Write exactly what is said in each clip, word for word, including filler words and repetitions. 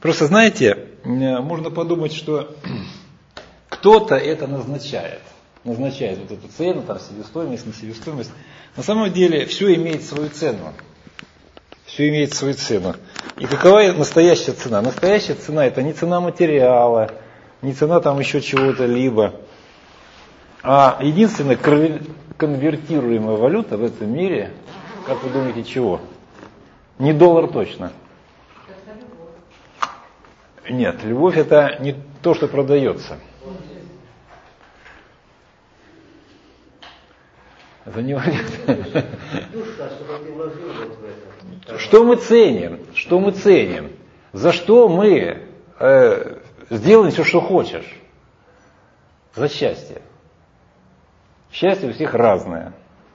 Просто, знаете, можно подумать, что кто-то это назначает. Назначает вот эту цену, там, себестоимость, несебестоимость. На самом деле все имеет свою цену. Все имеет свою цену. И какова настоящая цена? Настоящая цена — это не цена материала, не цена там еще чего-то либо. А единственная конвертируемая валюта в этом мире, как вы думаете, чего? Не доллар точно. Нет, любовь — это не то, что продается. Это не валюта. Что мы ценим? Что мы ценим? За что мы э, сделаем все, что хочешь? За счастье. Счастье у всех разное.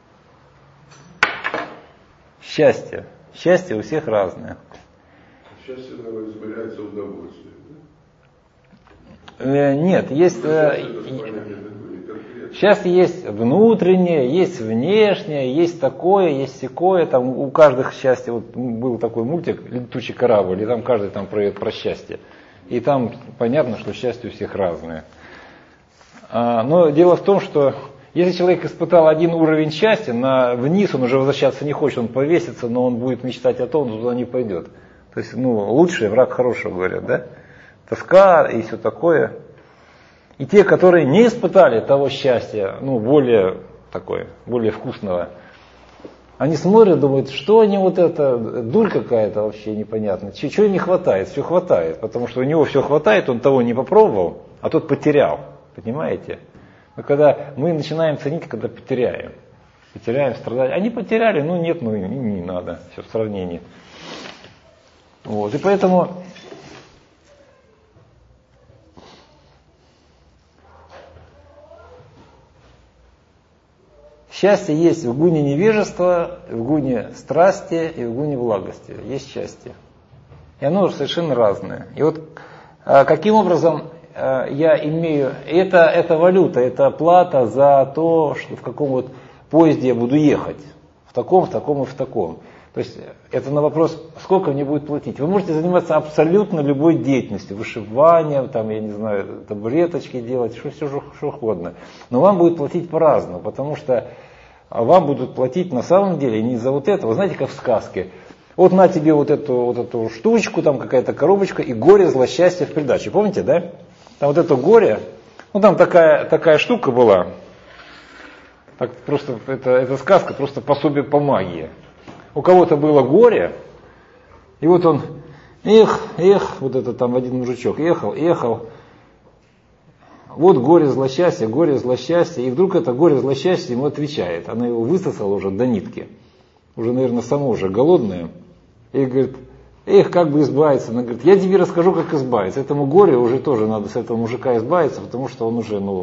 Счастье. Счастье у всех разное. Счастье, наверное, измеряется удовольствием, да? Э, нет, есть... Э, счастье есть внутреннее, есть внешнее, есть такое, есть сякое. Там у каждого счастья, вот был такой мультик «Летучий корабль», и там каждый там про, про счастье. И там понятно, что счастье у всех разное. А, но дело в том, что если человек испытал один уровень счастья, на, вниз он уже возвращаться не хочет, он повесится, но он будет мечтать о том, что туда не пойдет. То есть, ну, лучший враг хорошего, говорят, да? Тоска и все такое. И те, которые не испытали того счастья, ну, более такое, более вкусного, они смотрят, думают, что они вот это, дурь какая-то вообще непонятно, чего им не хватает, все хватает, потому что у него все хватает, он того не попробовал, а тот потерял, понимаете? Но когда мы начинаем ценить, когда потеряем, потеряем, страдаем, они потеряли, ну нет, ну не, не надо, все в сравнении. Вот, и поэтому... Счастье есть в гуне невежества, в гуне страсти и в гуне благости. Есть счастье. И оно совершенно разное. И вот каким образом я имею... Это, это валюта, это плата за то, что в каком вот поезде я буду ехать. В таком, в таком и в таком. То есть это на вопрос, сколько мне будет платить. Вы можете заниматься абсолютно любой деятельностью. Вышиванием, там, я не знаю, табуреточки делать, что, все, что угодно. Но вам будет платить по-разному, потому что вам будут платить на самом деле не за вот это. Вы знаете, как в сказке. Вот на тебе вот эту, вот эту штучку, там какая-то коробочка, и горе, злосчастье в придаче. Помните, да? Там вот это горе, ну там такая, такая штука была. Так просто, это, это сказка, просто пособие по магии. У кого-то было горе, и вот он, эх, эх, вот это там один мужичок, ехал, ехал, вот горе, злосчастье, горе, злосчастье, и вдруг это горе, злосчастье ему отвечает. Она его высосала уже до нитки, уже, наверное, само уже голодная, и говорит, эх, как бы избавиться. Она говорит, я тебе расскажу, как избавиться. Этому горе уже тоже надо с этого мужика избавиться, потому что он уже, ну,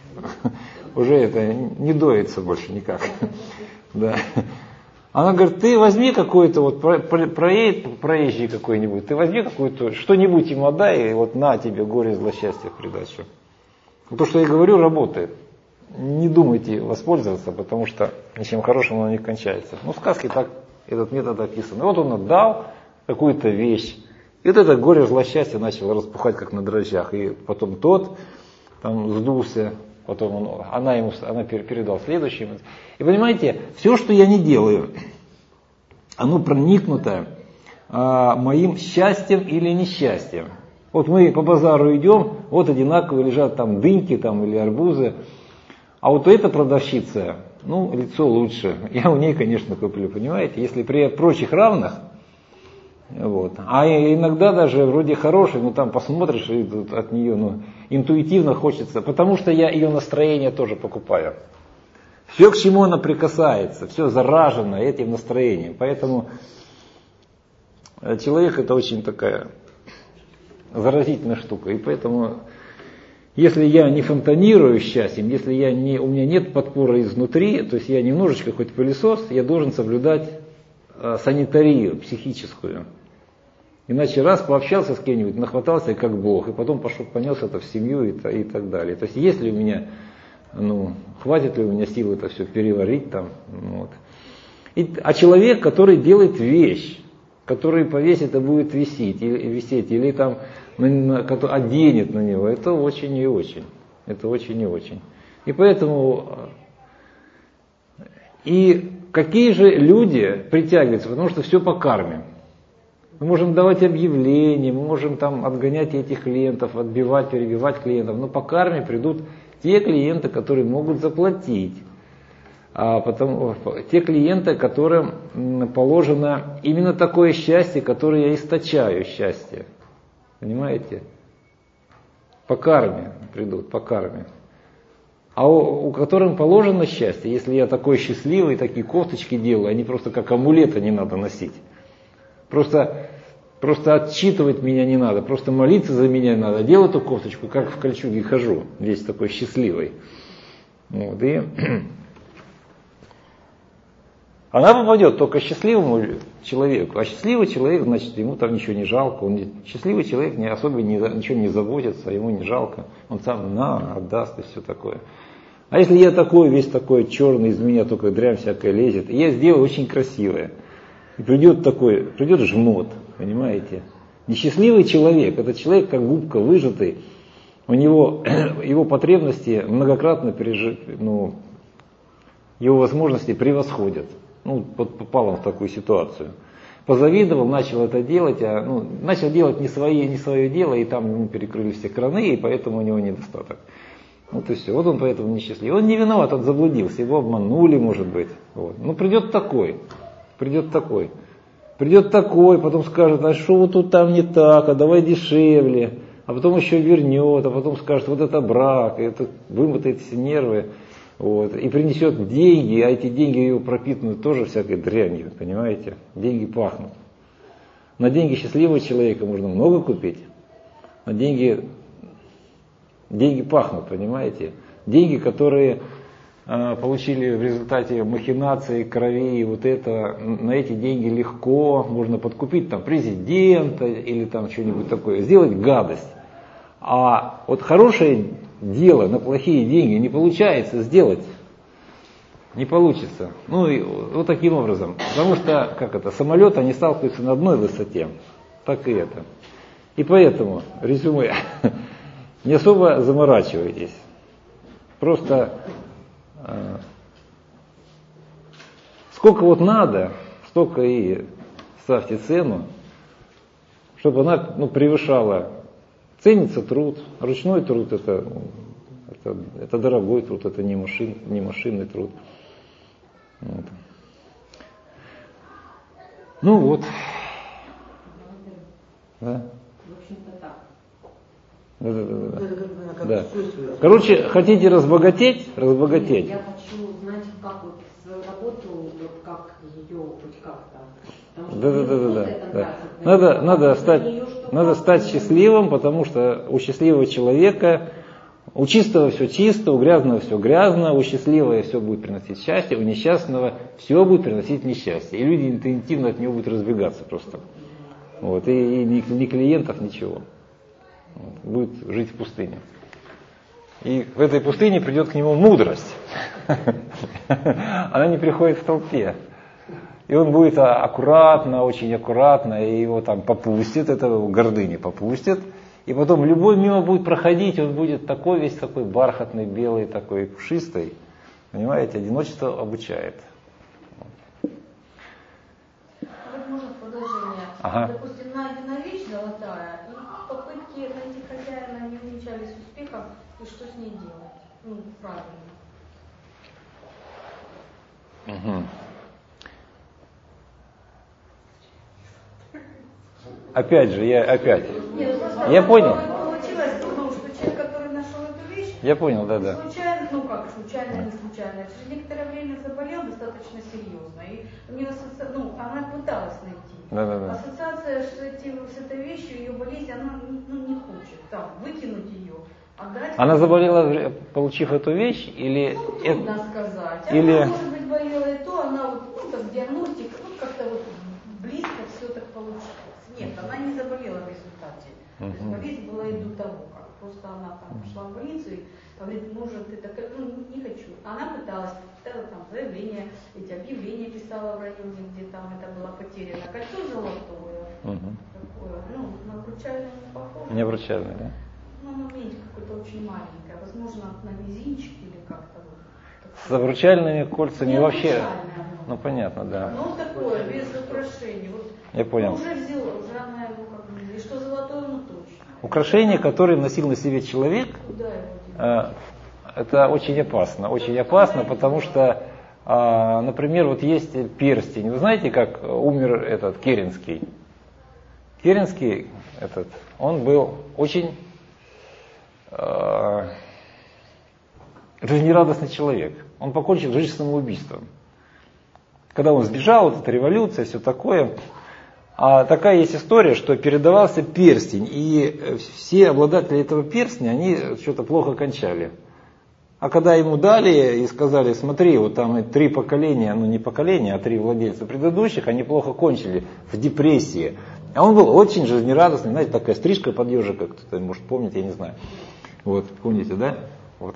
уже это не доится больше никак. Да. Она говорит, ты возьми какой-то вот проезжий какой-нибудь, ты возьми какую-то, что-нибудь ему отдай, и вот на тебе горе, злосчастье в придачу. То, что я говорю, работает. Не думайте воспользоваться, потому что ничем хорошим оно не кончается. Ну, в сказке так этот метод описан. И вот он отдал какую-то вещь, и вот это горе, злосчастье начало распухать, как на дрожжах. И потом тот там сдулся, потом он, она ему она передала следующему. И понимаете, все, что я не делаю, оно проникнуто а, моим счастьем или несчастьем. Вот мы по базару идем, вот одинаково лежат там дыньки там, или арбузы, а вот эта продавщица, ну, лицо лучше. Я у ней, конечно, куплю, понимаете, если при прочих равных. Вот. А иногда даже вроде хороший, но там посмотришь, и от нее ну, интуитивно хочется, потому что я ее настроение тоже покупаю. Все, к чему она прикасается, все заражено этим настроением. Поэтому человек это очень такая заразительная штука. И поэтому, если я не фонтанирую счастьем, если я не, у меня нет подпоры изнутри, то есть я немножечко хоть пылесос, я должен соблюдать э, санитарию психическую. Иначе раз пообщался с кем-нибудь, нахватался как Бог, и потом пошел, понес это в семью и, и так далее. То есть есть ли у меня, ну, хватит ли у меня сил это все переварить там. Вот. И, а человек, который делает вещь, который повесит и будет висеть, или, висеть, или там на, на, оденет на него, это очень и очень. Это очень и очень. И поэтому, и какие же люди притягиваются, потому что все по карме. Мы можем давать объявления, мы можем там отгонять этих клиентов, отбивать, перебивать клиентов, но по карме придут те клиенты, которые могут заплатить. А потом, те клиенты, которым положено именно такое счастье, которое я источаю счастье. Понимаете? По карме придут, по карме. А у, у которым положено счастье, если я такой счастливый, такие кофточки делаю, они просто как амулеты не надо носить. Просто, просто отчитывать меня не надо, просто молиться за меня надо. Делаю эту кофточку, как в кольчуге хожу, весь такой счастливый. Вот, и она попадет только счастливому человеку. А счастливый человек, значит, ему там ничего не жалко. Он не, счастливый человек не, особо не, ничего не заботится, ему не жалко. Он сам на, отдаст и все такое. А если я такой, весь такой черный, из меня только дрянь всякая лезет, и я сделаю очень красивое. И придет такой, придет жмот, понимаете? Несчастливый человек, это человек как губка выжатый, у него его потребности многократно пережи, ну, его возможности превосходят. Ну, вот попал он в такую ситуацию. Позавидовал, начал это делать, а, ну, начал делать не, свои, не свое дело, и там ему перекрыли все краны, и поэтому у него недостаток. Вот и все. Вот он поэтому несчастливый. Он не виноват, он заблудился, его обманули, может быть. Вот. Ну, придет такой, придет такой. Придет такой, потом скажет, а что вот тут там не так, а давай дешевле. А потом еще вернет, а потом скажет, вот это брак, и это вымотает все нервы. Вот, и принесет деньги, а эти деньги его пропитаны тоже всякой дрянью, понимаете? Деньги пахнут. На деньги счастливого человека можно много купить, на деньги, деньги пахнут, понимаете? Деньги, которые э, получили в результате махинаций, крови и вот это, на эти деньги легко можно подкупить там президента или там что-нибудь такое, сделать гадость. А вот хорошее дело на плохие деньги не получается сделать. Не получится. Ну и вот таким образом. Потому что, как это, самолеты, они сталкиваются на одной высоте. Так и это. И поэтому, резюме, не особо заморачивайтесь. Просто э, сколько вот надо, столько и ставьте цену, чтобы она, ну, превышала. Ценится труд, ручной труд это, это, это дорогой труд, это не, машин, не машинный труд. Вот. Ну вот. Да? В общем-то так. Да, да, да, да. Да. Короче, хотите разбогатеть? Разбогатеть. Я хочу узнать, как вот свою работу, вот как ее хоть как-то. Да, да, да, да, да, да. Надо, надо, стать, надо стать счастливым, потому что у счастливого человека, у чистого все чисто, у грязного все грязно, у счастливого все будет приносить счастье, у несчастного все будет приносить несчастье. И люди интуитивно от него будут разбегаться просто. Вот, и, и ни, ни клиентов, ничего. Вот, будет жить в пустыне. И в этой пустыне придет к нему мудрость. Она не приходит в толпе. И он будет аккуратно, очень аккуратно, и его там попустит, этого гордыни попустит. И потом любой мимо будет проходить, он будет такой весь такой бархатный, белый, такой пушистый. Понимаете, одиночество обучает. Вот может продолжение. Ага. Допустим, найдена вещь золотая, и попытки найти хозяина не увенчались успехом, и что с ней делать? Ну, правильно. Угу. Опять же, я опять. Нет, я понял. Получилось, ну, что человек, который нашел эту вещь, я понял, да, да. Случайно, ну как, случайно, не случайно. Через некоторое время заболел достаточно серьезно. И у нее асоци... ну, она пыталась найти. Да, да, да. Ассоциация с, этим, с этой вещью, ее болезнь, она ну, не хочет там выкинуть ее. Отдать. Она заболела, получив эту вещь, или... Ну, трудно сказать. Или... Она, может быть, болела и то, она вот, ну, так, диагностика, ну, как-то вот близко все так получилось. Нет, она не заболела в результате. Угу. То есть болезнь была и до того, как. Просто она там пошла в больницу и говорит, может, ты так, ну, не хочу. Она пыталась, писала там заявление, эти объявления писала в районе, где там это было потеряно. Кольцо золотое, угу. такое, ну, на обручальное не похоже. Не обручальное, да? Ну, оно, видите, какое-то очень маленькое, возможно, на мизинчик или как-то вот. С обручальными кольцами не вообще, ну понятно, да. Ну такое, без украшений. Вот, я понял. Уже взяла, уже она его как бы, и что золотое, ну точно. Украшение, которое носил на себе человек, э, это очень опасно, очень опасно, потому что, э, например, вот есть перстень. Вы знаете, как умер этот Керенский? Керенский, этот, он был очень э, жизнерадостный человек. Он покончил жизнь самоубийством. Когда он сбежал, вот эта революция, все такое. А такая есть история, что передавался перстень, и все обладатели этого перстня, они что-то плохо кончали. А когда ему дали и сказали, смотри, вот там три поколения, ну не поколения, а три владельца предыдущих, они плохо кончили в депрессии. А он был очень жизнерадостный, знаете, такая стрижка под ежика, кто-то может помнить, я не знаю. Вот, помните, да? Вот.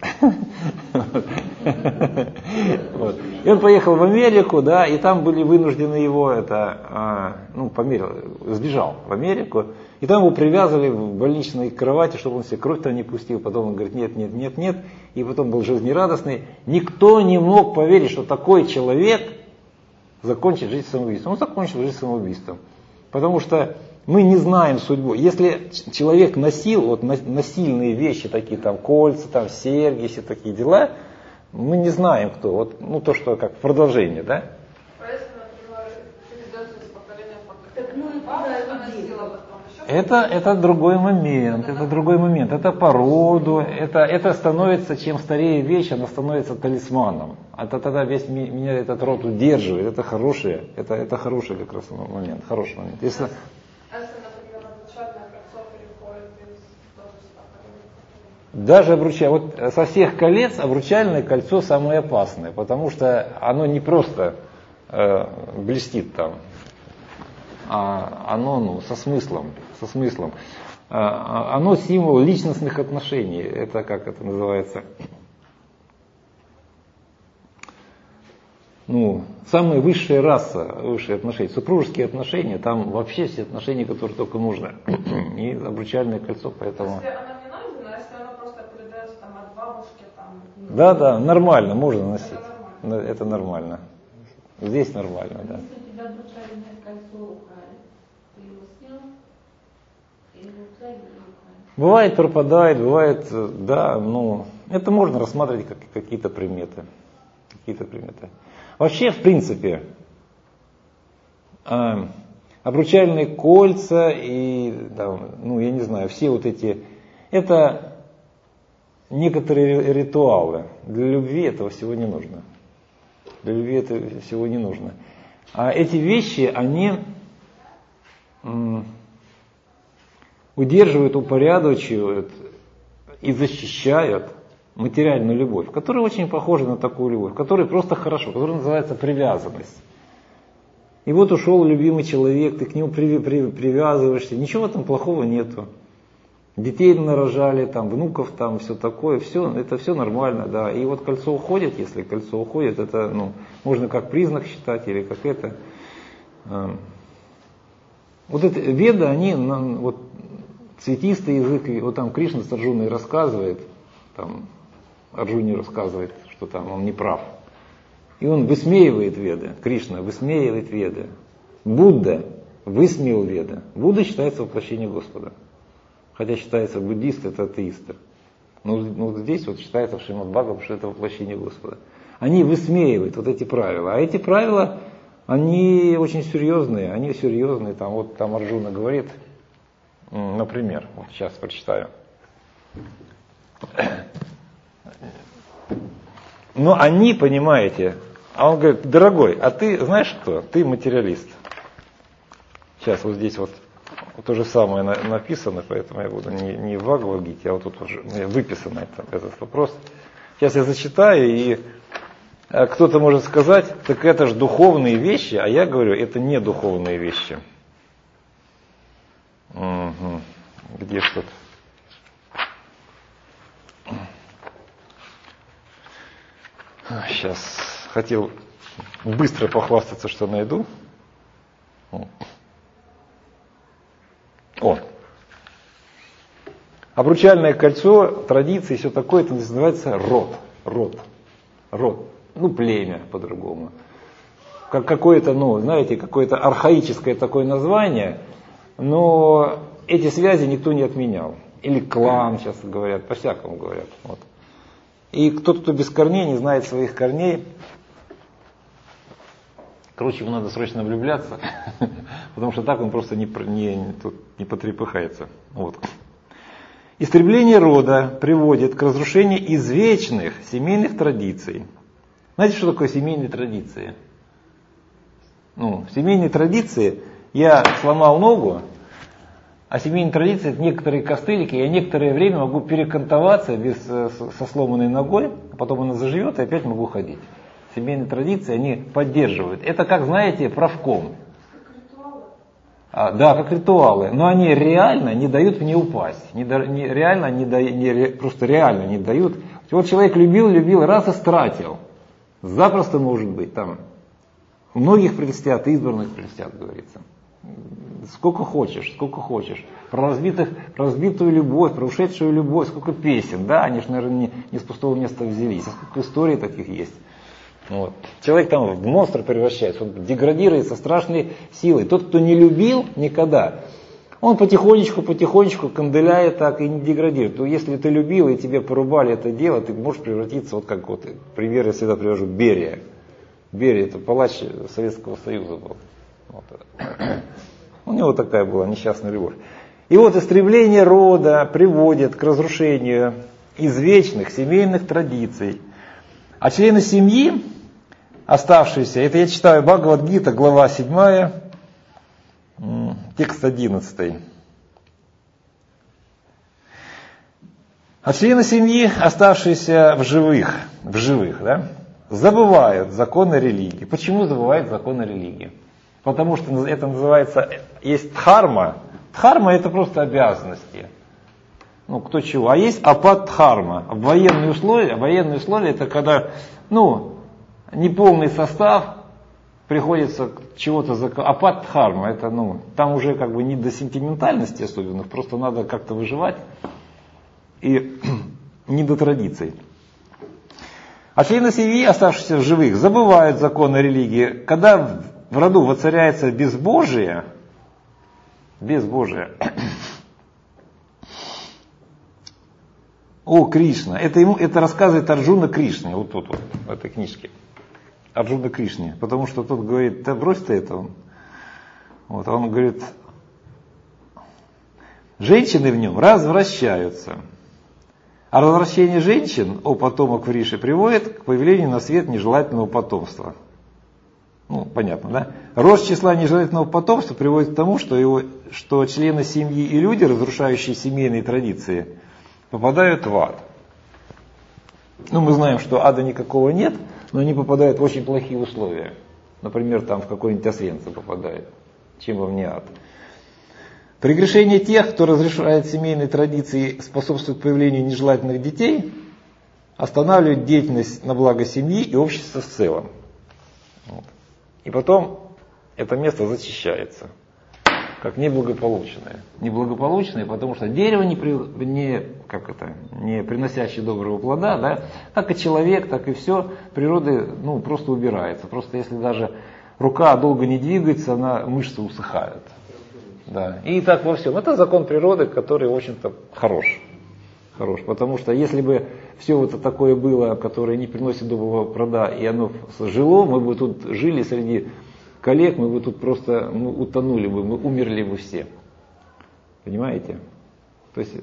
Вот. И он поехал в Америку, да, и там были вынуждены его, это, а, ну, померил, сбежал в Америку, и там его привязывали в больничной кровати, чтобы он себе кровь-то не пустил. Потом он говорит, нет, нет, нет, нет, и потом был жизнерадостный. Никто не мог поверить, что такой человек закончит жизнь самоубийством. Он закончил жизнь самоубийством, потому что мы не знаем судьбу. Если человек носил вот, насильные вещи, такие там кольца, там серьги, все такие дела, мы не знаем кто. Вот, ну то, что как продолжение, да? Это, это другой момент, это другой момент, это по роду, это, это становится, чем старее вещь, она становится талисманом. Это тогда весь меня этот род удерживает, это хорошее, это, это хороший как раз момент, хороший момент. Если, Даже обручальное, вот со всех колец обручальное кольцо самое опасное, потому что оно не просто э, блестит там, а оно ну, со смыслом, со смыслом. А, оно символ личностных отношений. Это как это называется? Ну, самая высшая раса, высшие отношения, супружеские отношения, там вообще все отношения, которые только можно. И обручальное кольцо, поэтому. Да, да, нормально, можно носить. Это нормально. Это нормально. Здесь нормально, да. Если у тебя обручальное кольцо украли, ты его снял, или украли, или украли? Бывает пропадает, бывает, да, ну, это можно рассматривать как какие-то приметы. Какие-то приметы. Вообще, в принципе, э, обручальные кольца и, да, ну, я не знаю, все вот эти, это некоторые ритуалы. Для любви этого всего не нужно. Для любви этого всего не нужно. А эти вещи, они м, удерживают, упорядочивают и защищают материальную любовь, которая очень похожа на такую любовь, которая просто хорошо, которая называется привязанность. И вот ушел любимый человек, ты к нему при, при, привязываешься, ничего там плохого нету. Детей нарожали, там, внуков, там, все такое, все, это все нормально, да. И вот кольцо уходит, если кольцо уходит, это, ну, можно как признак считать, или как это. Э, вот это веда, они, вот, цветистый язык, вот там Кришна с Арджуной рассказывает, там, Арджуне рассказывает, что там он не прав. И он высмеивает веды, Кришна высмеивает веды. Будда высмеял веды. Будда считается воплощением Господа. Хотя считается буддисты, это атеисты. Но, но вот здесь вот считается в Шримад Бхагаватам, что это воплощение Господа. Они высмеивают вот эти правила. А эти правила, они очень серьезные. Они серьезные. Там, вот там Арджуна говорит, например, вот сейчас прочитаю. Но они, понимаете, а он говорит, дорогой, а ты знаешь кто? Ты материалист. Сейчас вот здесь вот то же самое написано, поэтому я буду не, не в Бхагавад-гите, а вот тут уже выписано это, этот вопрос. Сейчас я зачитаю, и кто-то может сказать, так это же духовные вещи, а я говорю, это не духовные вещи. где что-то. Сейчас хотел быстро похвастаться, что найду. О. Обручальное кольцо, традиции и все такое, это называется род. Род. Род. Ну, племя по-другому. Как какое-то, ну, знаете, какое-то архаическое такое название, но эти связи никто не отменял. Или клан, сейчас говорят, по-всякому говорят. Вот. И кто-то, кто без корней, не знает своих корней, короче, ему надо срочно влюбляться, потому что так он просто не, не, тут не потрепыхается. Вот. Истребление рода приводит к разрушению извечных семейных традиций. Знаете, что такое семейные традиции? Ну, семейные традиции, я сломал ногу, а семейные традиции — это некоторые костылики, я некоторое время могу перекантоваться без, со сломанной ногой, а потом она заживет и опять могу ходить. Семейные традиции, они поддерживают. Это, как знаете, правком. Как ритуалы? А, да, как ритуалы. Но они реально не дают мне упасть. Не, не, реально не, да, не, просто реально не дают. Вот человек любил, любил, раз и стратил. Запросто может быть. Там многих прельстят, избранных прельстят, говорится. Сколько хочешь, сколько хочешь. Про, разбитых, про разбитую любовь, про ушедшую любовь, сколько песен. Да, они же, наверное, не, не с пустого места взялись. А сколько историй таких есть. Вот. Человек там в монстра превращается, он деградирует со страшной силой. Тот, кто не любил никогда, он потихонечку, потихонечку канделяет так и не деградирует. То если ты любил и тебе порубали это дело, ты можешь превратиться, вот как вот, пример я всегда привожу, Берия. Берия — это палач Советского Союза был. Вот. У него такая была несчастная любовь. И вот истребление рода приводит к разрушению извечных семейных традиций. А члены семьи, оставшиеся, это я читаю Бхагавад-гита, глава седьмая, текст одиннадцатый. А члены семьи, оставшиеся в живых, в живых, да, забывают законы религии. Почему забывают законы религии? Потому что это называется, есть дхарма. Дхарма — это просто обязанности. Ну, кто чего. А есть апат-дхарма. Военные условия, военные условия — это когда, ну, неполный состав, приходится чего-то за... Апат-дхарма — это, ну, там уже как бы не до сентиментальности особенных, просто надо как-то выживать. И не до традиций. А члены семьи, оставшиеся в живых, забывают законы религии. Когда в роду воцаряется безбожие, безбожие, о, Кришна, это, ему, это рассказывает Арджуна Кришне, вот тут вот, в этой книжке. Арджуна Кришне, потому что тот говорит, да брось ты это. Он, вот, он говорит, женщины в нем развращаются. А развращение женщин, о потомок Вриши, приводит к появлению на свет нежелательного потомства. Ну, понятно, да? Рост числа нежелательного потомства приводит к тому, что, его, что члены семьи и люди, разрушающие семейные традиции, попадают в ад. Ну, мы знаем, что ада никакого нет, но они попадают в очень плохие условия. Например, там в какой-нибудь Освенцим попадают. Чем вам не ад? Прегрешение тех, кто разрушает семейные традиции, способствует появлению нежелательных детей, останавливает деятельность на благо семьи и общества в целом. Вот. И потом это место зачищается, как неблагополучное. Неблагополучное, потому что дерево, не, при, не, как это, не приносящее доброго плода, да, как и человек, так и все, природы, ну, просто убирается. Просто если даже рука долго не двигается, она, мышцы усыхают. Да. И так во всем. Это закон природы, который, в общем-то, хорош. Хорош. Потому что если бы все вот это такое было, которое не приносит доброго плода, и оно жило, мы бы тут жили среди коллег, мы бы тут просто мы утонули бы, мы умерли бы все. Понимаете? То есть,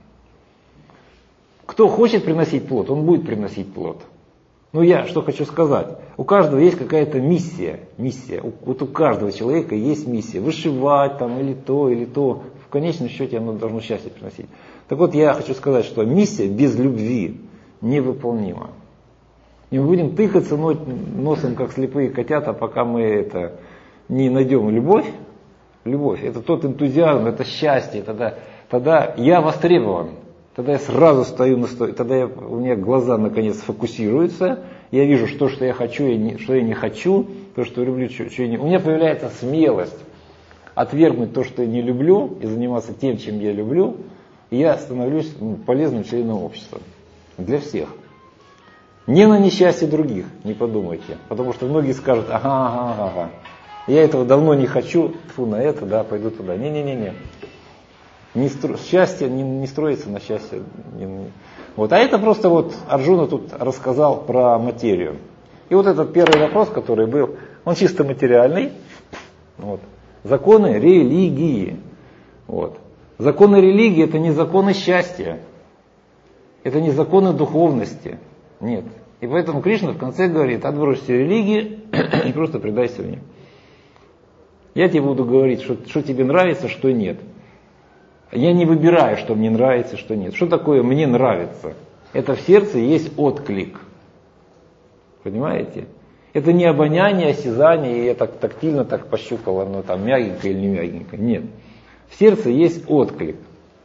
кто хочет приносить плод, он будет приносить плод. Ну, я что хочу сказать. У каждого есть какая-то миссия. Миссия. У, вот у каждого человека есть миссия. Вышивать там или то, или то. В конечном счете оно должно счастье приносить. Так вот, я хочу сказать, что миссия без любви невыполнима. И мы будем тыкаться носом, как слепые котята, пока мы это не найдем любовь. Любовь — это тот энтузиазм, это счастье, это тогда я востребован. Тогда я сразу стою на сто... тогда я, у меня глаза наконец фокусируются, я вижу, что, что я хочу, и не, что я не хочу, то, что люблю, что, что я не... У меня появляется смелость отвергнуть то, что я не люблю, и заниматься тем, чем я люблю, и я становлюсь полезным членом общества. Для всех. Не на несчастье других, не подумайте. Потому что многие скажут, ага, ага, ага, я этого давно не хочу, фу, на это, да, пойду туда. Не-не-не-не. Не стро... Счастье не, не строится на счастье. Не... Вот. А это просто вот Арджуна тут рассказал про материю. И вот этот первый вопрос, который был, он чисто материальный. Вот. Законы религии. Вот. Законы религии — это не законы счастья. Это не законы духовности. Нет. И поэтому Кришна в конце говорит, отбрось все религии и просто предайся мне. Я тебе буду говорить, что, что тебе нравится, что нет. Я не выбираю, что мне нравится, что нет. Что такое мне нравится? Это в сердце есть отклик. Понимаете? Это не обоняние, осязание, и я так тактильно так пощупал, оно там мягенько или не мягенько. Нет. В сердце есть отклик.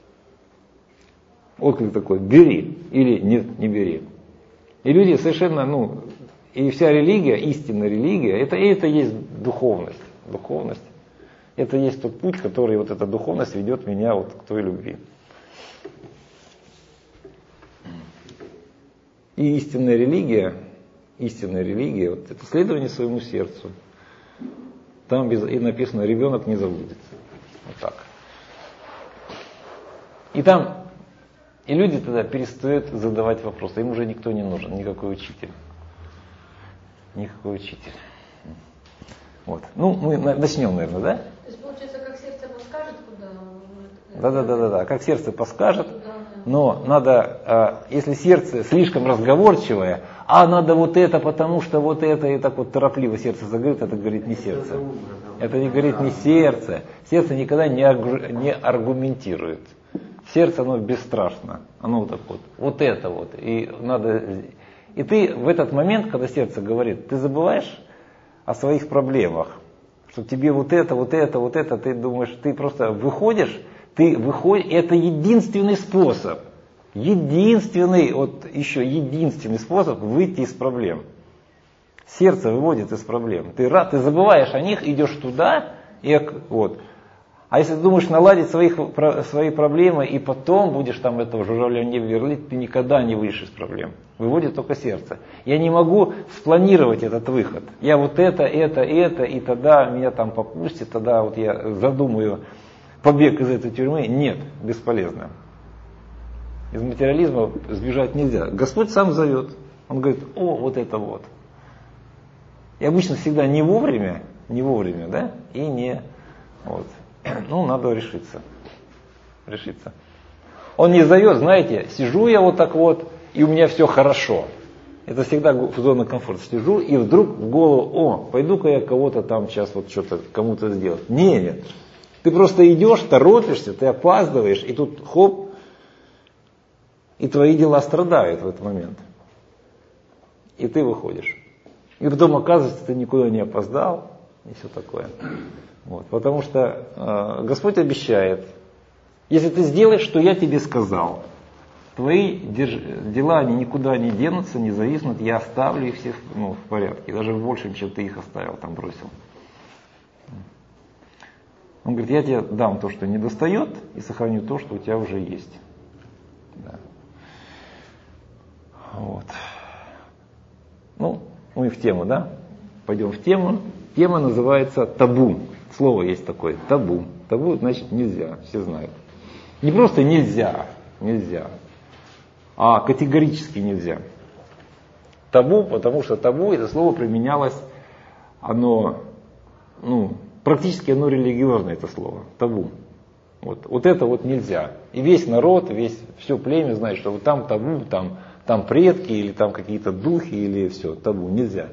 Отклик такой, бери или нет, не бери. И люди совершенно, ну, и вся религия, истинная религия, это, это есть духовность. Духовность. Это есть тот путь, который вот эта духовность ведет меня вот к той любви. И истинная религия, истинная религия, вот это следование своему сердцу. Там без, и написано, ребенок не заблудится. Вот так. И там, и люди тогда перестают задавать вопросы. Им уже никто не нужен, никакой учитель. Никакой учитель. Вот. Ну, мы начнем, наверное, да? То есть получается, как сердце подскажет, куда? Да, да, да, да, да. Как сердце подскажет, но надо, если сердце слишком разговорчивое, а надо вот это, потому что вот это, и так вот торопливо сердце заговорит, это говорит не сердце. Это не говорит не сердце. Сердце никогда не, не аргументирует. Сердце, оно бесстрашно. Оно вот так вот. Вот это вот. И надо. И ты в этот момент, когда сердце говорит, ты забываешь о своих проблемах, что тебе вот это, вот это, вот это, ты думаешь, ты просто выходишь, ты выходишь, это единственный способ, единственный, вот еще единственный способ выйти из проблем. Сердце выводит из проблем. Ты, рад, ты забываешь о них, идешь туда, и вот. А если ты думаешь наладить своих, свои проблемы, и потом будешь там этого журавля не верлить, ты никогда не выйдешь из проблем. Выводит только сердце. Я не могу спланировать этот выход. Я вот это, это, это, и тогда меня там попустит, тогда вот я задумаю побег из этой тюрьмы. Нет, бесполезно. Из материализма сбежать нельзя. Господь сам зовет. Он говорит, о, вот это вот. И обычно всегда не вовремя, не вовремя, да, и не вот. Ну, надо решиться. Решиться. Он не зовет, знаете, сижу я вот так вот, и у меня все хорошо. Это всегда в зоне комфорта. Сижу, и вдруг в голову, о, пойду-ка я кого-то там сейчас вот что-то кому-то сделать. Не, нет. Ты просто идешь, торопишься, ты опаздываешь, и тут хоп, и твои дела страдают в этот момент. И ты выходишь. И потом оказывается, ты никуда не опоздал, и все такое. Вот, потому что э, Господь обещает, если ты сделаешь, что я тебе сказал, твои держ... дела они никуда не денутся, не зависнут, я оставлю их всех ну, в порядке, даже больше, чем ты их оставил, там бросил. Он говорит, я тебе дам то, что не достает, и сохраню то, что у тебя уже есть. Да. Вот. Ну, мы в тему, да? Пойдем в тему. Тема называется табу. Слово есть такое, табу. Табу значит нельзя, все знают. Не просто нельзя, нельзя, а категорически нельзя. Табу, потому что табу, это слово применялось, оно, ну, практически оно религиозное, это слово, табу. Вот, вот это вот нельзя. И весь народ, весь, все племя знает, что вот там табу, там, там предки, или там какие-то духи, или все, табу, нельзя.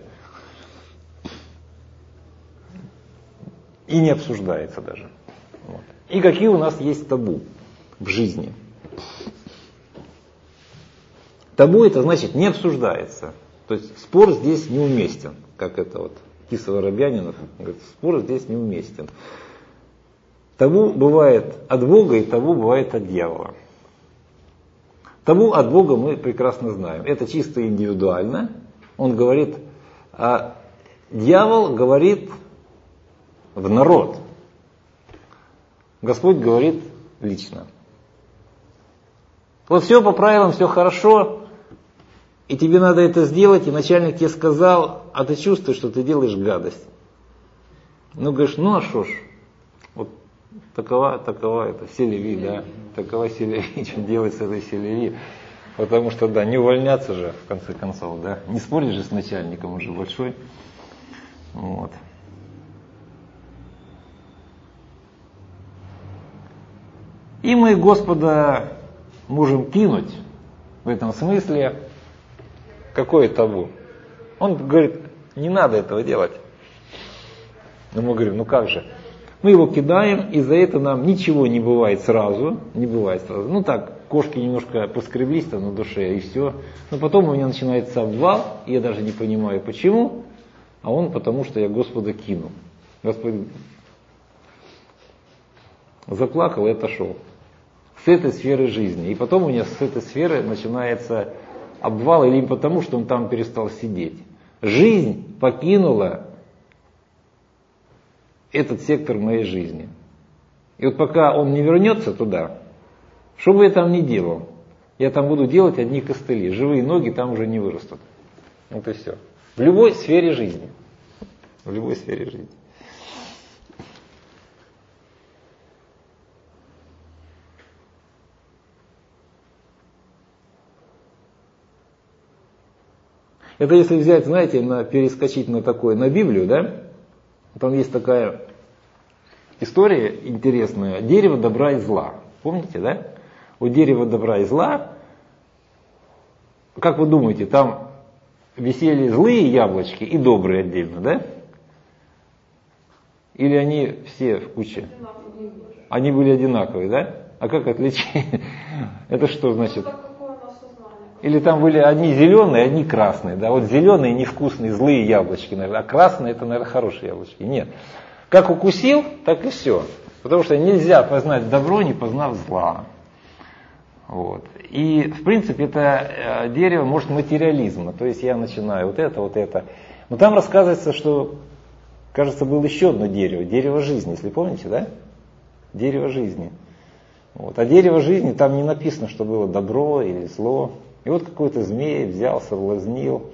И не обсуждается даже. Вот. И какие у нас есть табу в жизни? Табу это значит не обсуждается. То есть спор здесь неуместен. Как это вот Кисова-Рабьянинов говорит, спор здесь неуместен. Табу бывает от Бога, и табу бывает от дьявола. Табу от Бога мы прекрасно знаем. Это чисто индивидуально. Он говорит, а дьявол говорит в народ. Господь говорит лично. Вот все по правилам, все хорошо, и тебе надо это сделать, и начальник тебе сказал, а ты чувствуешь, что ты делаешь гадость. Ну, говоришь, ну а шо ж, вот такова, такова это, селеви, да, такова селеви, что делать с этой селеви. Потому что, да, не увольняться же, в конце концов, да, не споришь же с начальником, уже большой. Вот. И мы Господа можем кинуть в этом смысле, какое табу. Он говорит, не надо этого делать. Но мы говорим, ну как же? Мы его кидаем, и за это нам ничего не бывает сразу. Не бывает сразу. Ну так, кошки немножко поскреблись там на душе, и все. Но потом у меня начинается обвал, и я даже не понимаю, почему. А он потому, что я Господа кинул. Господь заплакал и отошел. С этой сферы жизни. И потом у меня с этой сферы начинается обвал, или потому, что он там перестал сидеть. Жизнь покинула этот сектор моей жизни. И вот пока он не вернется туда, что бы я там ни делал, я там буду делать одни костыли. Живые ноги там уже не вырастут. Вот и все. В любой сфере жизни. В любой сфере жизни. Это если взять, знаете, на, перескочить на такое, на Библию, да? Там есть такая история интересная. Дерево добра и зла. Помните, да? У дерева добра и зла, как вы думаете, там висели злые яблочки и добрые отдельно, да? Или они все в куче? Они были одинаковые, да? А как отличить? Это что значит? Или там были одни зеленые, одни красные. Да? Вот зеленые невкусные, злые яблочки, наверное, а красные это, наверное, хорошие яблочки. Нет. Как укусил, так и все. Потому что нельзя познать добро, не познав зла. Вот. И, в принципе, это дерево может материализма. То есть я начинаю вот это, вот это. Но там рассказывается, что, кажется, было еще одно дерево. Дерево жизни, если помните, да? Дерево жизни. Вот. А дерево жизни, там не написано, что было добро или зло. И вот какой-то змей взял, соблазнил.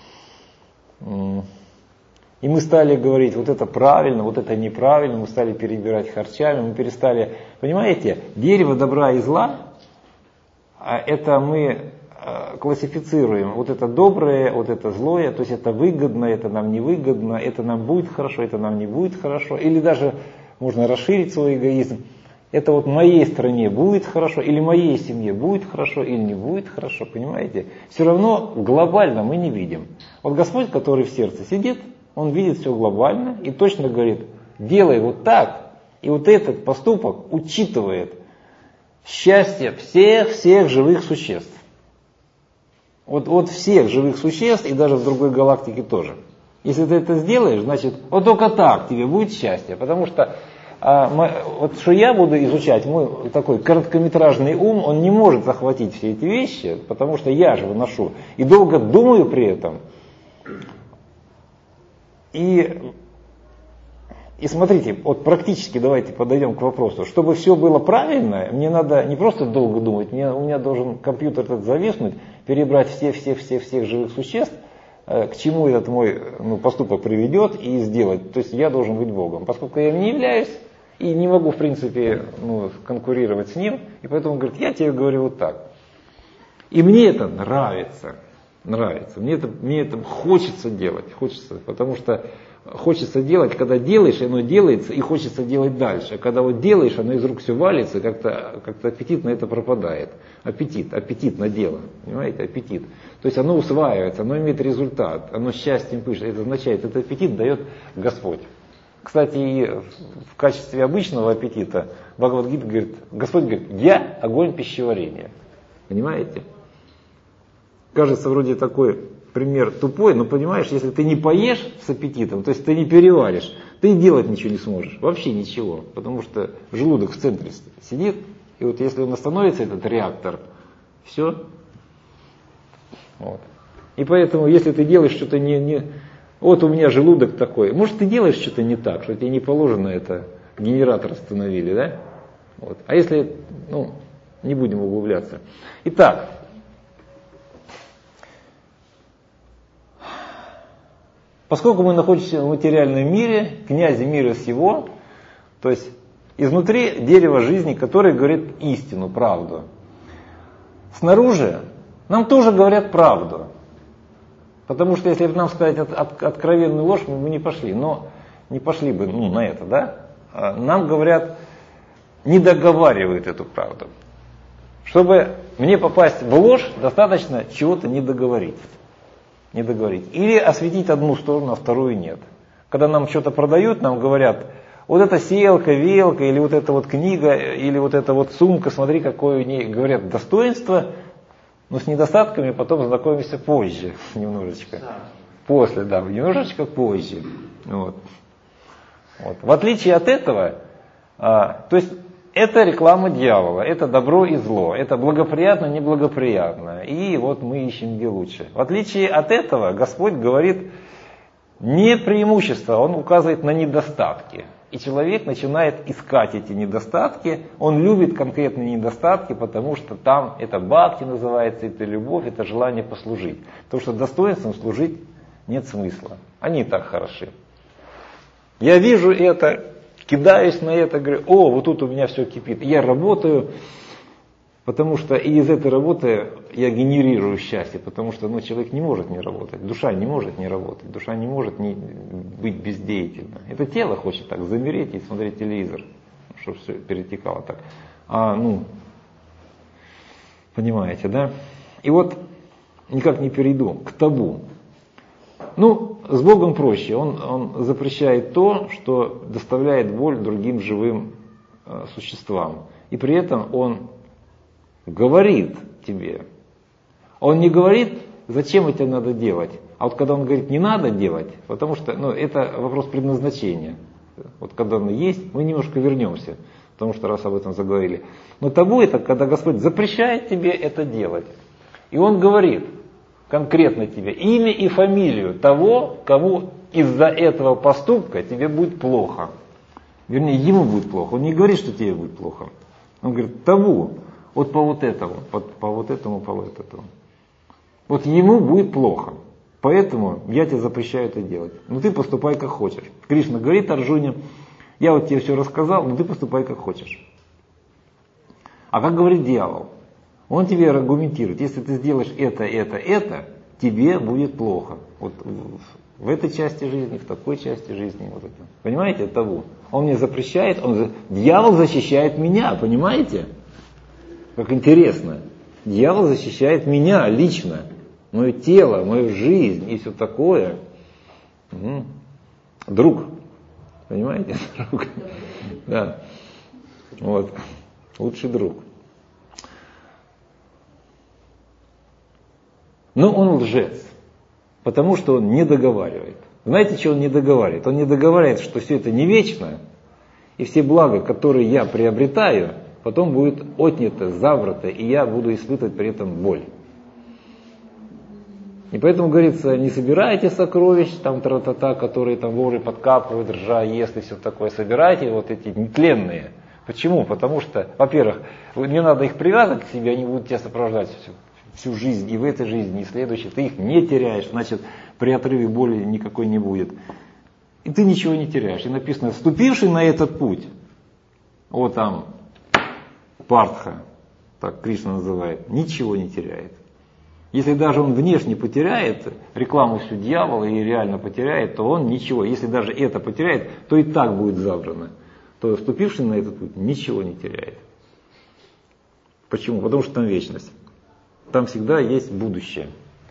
И мы стали говорить, вот это правильно, вот это неправильно. Мы стали перебирать харчами, мы перестали... Понимаете, дерево добра и зла, это мы классифицируем. Вот это доброе, вот это злое, то есть это выгодно, это нам невыгодно, это нам будет хорошо, это нам не будет хорошо. Или даже можно расширить свой эгоизм. Это вот моей стране будет хорошо, или моей семье будет хорошо, или не будет хорошо, понимаете? Все равно глобально мы не видим. Вот Господь, который в сердце сидит, Он видит все глобально и точно говорит, делай вот так, и вот этот поступок учитывает счастье всех-всех живых существ. Вот, вот всех живых существ и даже в другой галактике тоже. Если ты это сделаешь, значит, вот только так тебе будет счастье, потому что А мы, вот что я буду изучать, мой такой короткометражный ум, он не может захватить все эти вещи, потому что я же выношу. И долго думаю при этом. И, и смотрите, вот практически давайте подойдем к вопросу. Чтобы все было правильно, мне надо не просто долго думать, мне, у меня должен компьютер этот зависнуть, перебрать всех-всех-всех-всех живых существ, к чему этот мой ну, поступок приведет и сделать. То есть я должен быть Богом. Поскольку я им не являюсь и не могу, в принципе, ну, конкурировать с ним, и поэтому говорит, я тебе говорю вот так. И мне это нравится. Нравится. Мне это, мне это хочется делать. Хочется, потому что хочется делать, когда делаешь, оно делается, и хочется делать дальше. А когда вот делаешь, оно из рук все валится, как-то, как-то аппетит на это пропадает. Аппетит, аппетит на дело. Понимаете, аппетит. То есть оно усваивается, оно имеет результат, оно счастьем пышет. Это означает, этот аппетит дает Господь. Кстати, и в качестве обычного аппетита Бхагавад-гита говорит, Господь говорит, я огонь пищеварения. Понимаете? кажется вроде такой пример тупой, но понимаешь, если ты не поешь с аппетитом, то есть ты не переваришь, ты и делать ничего не сможешь, вообще ничего, потому что желудок в центре сидит, и вот если он остановится, этот реактор, все. Вот. И поэтому, если ты делаешь что-то не, не... Вот у меня желудок такой, может ты делаешь что-то не так, что тебе не положено это, генератор остановили, да? Вот. А если, ну, не будем углубляться. Итак, поскольку мы находимся в материальном мире, князе мира сего, то есть изнутри дерево жизни, которое говорит истину, правду. Снаружи нам тоже говорят правду. Потому что если бы нам сказать от, от, откровенную ложь, мы бы не пошли. Но не пошли бы ну, на это, да? А нам говорят, не договаривают эту правду. Чтобы мне попасть в ложь, достаточно чего-то не договорить. Не договорить. Или осветить одну сторону, а вторую нет. Когда нам что-то продают, нам говорят, вот эта селка, велка, или вот эта вот книга, или вот эта вот сумка, смотри, какое у ней, говорят, достоинство, но с недостатками потом знакомимся позже, немножечко. После, да, немножечко позже. Вот. Вот. В отличие от этого, а, то есть это реклама дьявола, это добро и зло, это благоприятно, неблагоприятно. И вот мы ищем где лучше. В отличие от этого, Господь говорит не преимущество, Он указывает на недостатки. И человек начинает искать эти недостатки, он любит конкретные недостатки, потому что там это бхакти называется, это любовь, это желание послужить. Потому что достоинством служить нет смысла, они и так хороши. Я вижу это, кидаюсь на это, говорю, о, вот тут у меня все кипит. Я работаю, потому что и из этой работы я генерирую счастье, потому что ну, человек не может не работать, душа не может не работать, душа не может не быть бездеятельной. Это тело хочет так замереть и смотреть телевизор, чтобы все перетекало так. А, ну, понимаете, да? И вот никак не перейду к табу. Ну, с Богом проще. Он, он запрещает то, что доставляет боль другим живым э, существам. И при этом он говорит тебе. Он не говорит, зачем это надо делать. А вот когда он говорит, не надо делать, потому что ну, это вопрос предназначения. Вот когда оно есть, мы немножко вернемся, потому что раз об этом заговорили. Но табу это, когда Господь запрещает тебе это делать. И Он говорит конкретно тебе имя и фамилию того, кому из-за этого поступка тебе будет плохо. Вернее, ему будет плохо. Он не говорит, что тебе будет плохо. Он говорит, табу. Вот по вот этому, по, по вот этому, по вот этому. Вот ему будет плохо. Поэтому я тебе запрещаю это делать. Но ты поступай как хочешь. Кришна говорит Арджуне, я вот тебе все рассказал, но ты поступай как хочешь. А как говорит дьявол? Он тебе аргументирует, если ты сделаешь это, это, это, тебе будет плохо. Вот в, в этой части жизни, в такой части жизни. Вот это. Понимаете, это табу. Он мне запрещает, он, дьявол защищает меня, понимаете? Как интересно. Дьявол защищает меня лично, мое тело, мою жизнь и все такое. Угу. Друг. Понимаете? Друг. Да. Вот. Лучший друг. Но он лжец, потому что он не договаривает. Знаете, что он не договаривает? Он не договаривает, что все это не вечно, и все блага, которые я приобретаю, потом будет отнято, забрато, и я буду испытывать при этом боль. И поэтому говорится, не собирайте сокровищ, там тра-та-та, которые там воры подкапывают, ржа ест и все такое. Собирайте вот эти нетленные. Почему? Потому что, во-первых, не надо их привязывать к себе, они будут тебя сопровождать всю, всю жизнь, и в этой жизни, и в следующей. Ты их не теряешь, значит, при отрыве боли никакой не будет. И ты ничего не теряешь. И написано, вступивший на этот путь, вот там, Партха, так Кришна называет, ничего не теряет. Если даже он внешне потеряет рекламу всю дьявола и реально потеряет, то он ничего. Если даже это потеряет, то и так будет забрано. То вступивший на этот путь ничего не теряет. Почему? Потому что там вечность. Там всегда есть будущее.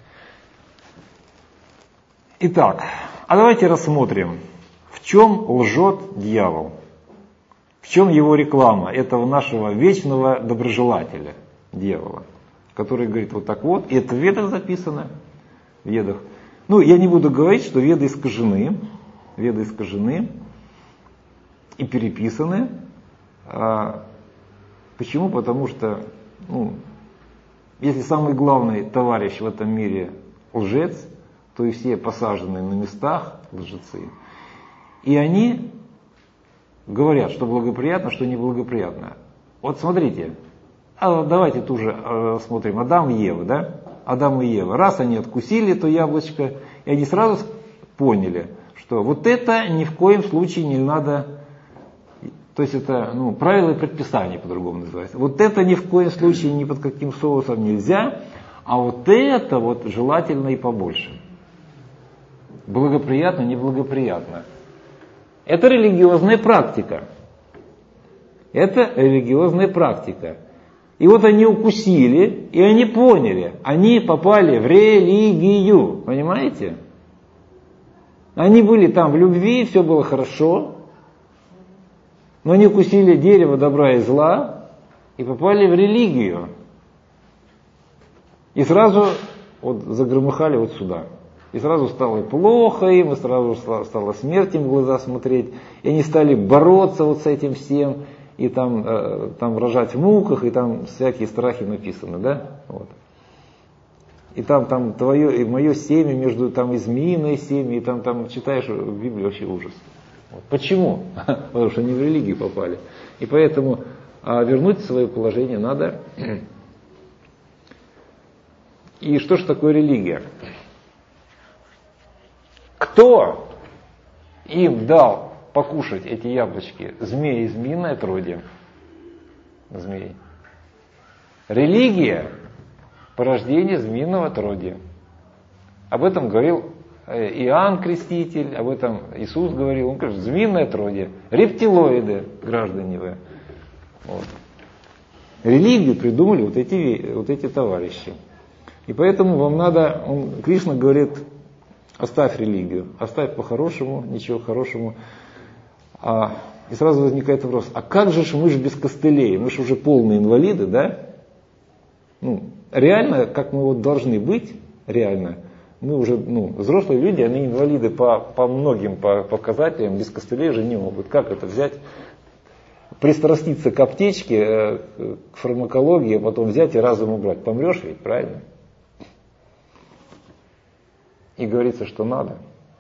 Итак, а давайте рассмотрим, в чем лжет дьявол. В чем его реклама, этого нашего вечного доброжелателя, дьявола. который говорит вот так вот, и это в Ведах записано, в Ведах. Ну, я не буду говорить, что Веды искажены, Веды искажены и переписаны. А почему? Потому что, ну, если самый главный товарищ в этом мире лжец, то и все посаженные на местах лжецы. И они говорят, что благоприятно, что неблагоприятно. Вот смотрите, а давайте тоже э, смотрим, Адам и Ева, да? Адам и Ева. Раз они откусили то яблочко, и они сразу поняли, что вот это ни в коем случае не надо, то есть это, ну, правила и предписания по-другому называется. Вот это ни в коем случае ни под каким соусом нельзя, а вот это вот желательно и побольше. Благоприятно, неблагоприятно. Это религиозная практика. Это религиозная практика. И вот они укусили, и они поняли, они попали в религию, понимаете? Они были там в любви, все было хорошо, но они укусили дерево добра и зла и попали в религию. И сразу вот загромыхали вот сюда. И сразу стало плохо им, и сразу стало смерть им в глаза смотреть. И они стали бороться вот с этим всем, и там, э, там рожать в муках, и там всякие страхи написаны, да? Вот. И там, там твое и мое семя между там и змеиное семя, и там, там читаешь в Библии вообще ужас. Вот. Почему? Потому что они в религию попали. И поэтому а вернуть свое положение надо. И что же такое религия? Кто им дал покушать эти яблочки? Змеи и змеиное отродье. Змей. Религия – порождение змеиного отродья. Об этом говорил Иоанн Креститель, об этом Иисус говорил. Он говорит, змеиное отродье, рептилоиды, граждане вы. Вот. Религию придумали вот эти, вот эти товарищи. И поэтому вам надо, он, Кришна говорит, оставь религию, оставь по-хорошему, ничего хорошему. А, и сразу возникает вопрос, а как же ж мы же без костылей, мы же уже полные инвалиды, да? Ну, реально, как мы вот должны быть, реально, мы уже, ну, взрослые люди, они инвалиды по, по многим по показателям, без костылей же не могут. Как это взять, пристраститься к аптечке, к фармакологии, а потом взять и разум убрать? Помрешь ведь, правильно? И говорится, что надо.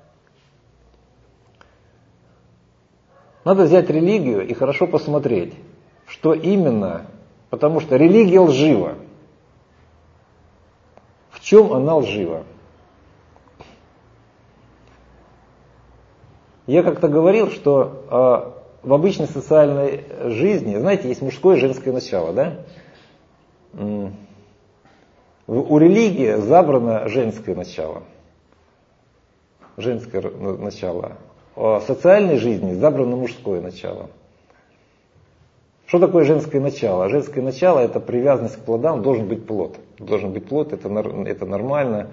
Надо взять религию и хорошо посмотреть, что именно, потому что религия лжива. В чем она лжива? Я как-то говорил, что э, в обычной социальной жизни, знаете, есть мужское и женское начало, да? У религии забрано женское начало. Женское начало. В социальной жизни забрано мужское начало. Что такое женское начало? Женское начало – это привязанность к плодам, должен быть плод. Должен быть плод, это, это нормально.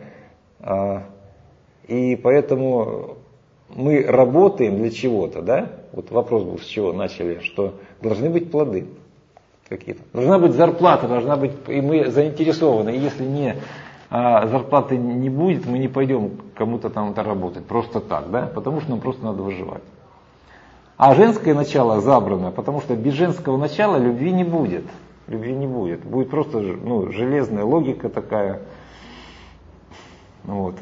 И поэтому мы работаем для чего-то, да? Вот вопрос был, с чего начали, что должны быть плоды какие-то. Должна быть зарплата, должна быть, и мы заинтересованы. И если не а зарплаты не будет, мы не пойдем кому-то там работать, просто так, да, потому что нам просто надо выживать. А женское начало забрано, потому что без женского начала любви не будет, любви не будет, будет просто, ну, железная логика такая, вот.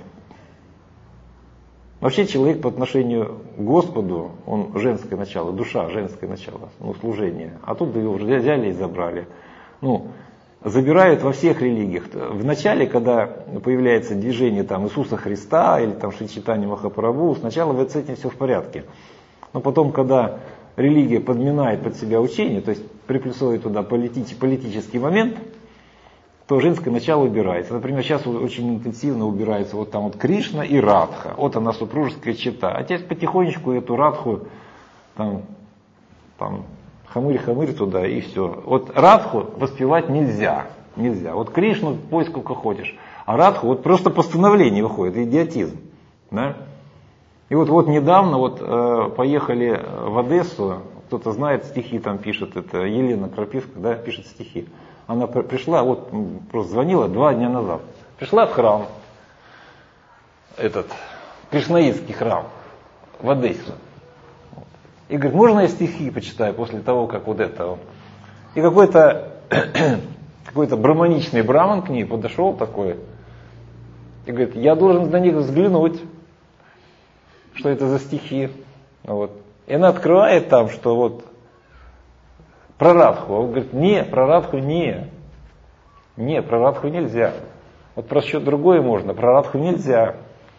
Вообще человек по отношению к Господу, он женское начало, душа, женское начало, ну, служение, а тут его взяли и забрали, ну, забирают во всех религиях. В начале, когда появляется движение там, Иисуса Христа или там Шри Чайтанья Махапрабху, сначала вот с этим все в порядке. Но потом, когда религия подминает под себя учение, то есть приплюсовывает туда полити- политический момент, то женское начало убирается. Например, сейчас очень интенсивно убирается вот там вот Кришна и Радха. Вот она супружеская чета. А теперь потихонечку эту Радху там, там хамырь-хамырь туда и все. Вот Радху воспевать нельзя. Нельзя. Вот Кришну пой сколько хочешь. А Радху вот просто постановление выходит, идиотизм. Да? И вот, вот недавно вот, э, поехали в Одессу, кто-то знает, стихи там пишет, это Елена Крапивка, да, пишет стихи. Она пришла, вот просто звонила два дня назад. Пришла в храм, этот, кришнаитский храм в Одессе. И говорит, можно я стихи почитаю после того, как вот это. И какой-то какой-то браманичный браман к ней подошел такой. И говорит, я должен на них взглянуть, что это за стихи. Вот. И она открывает там, что вот про Радху. Он говорит, не, про Радху не. Не, про Радху нельзя. Вот про что другое можно, про Радху нельзя.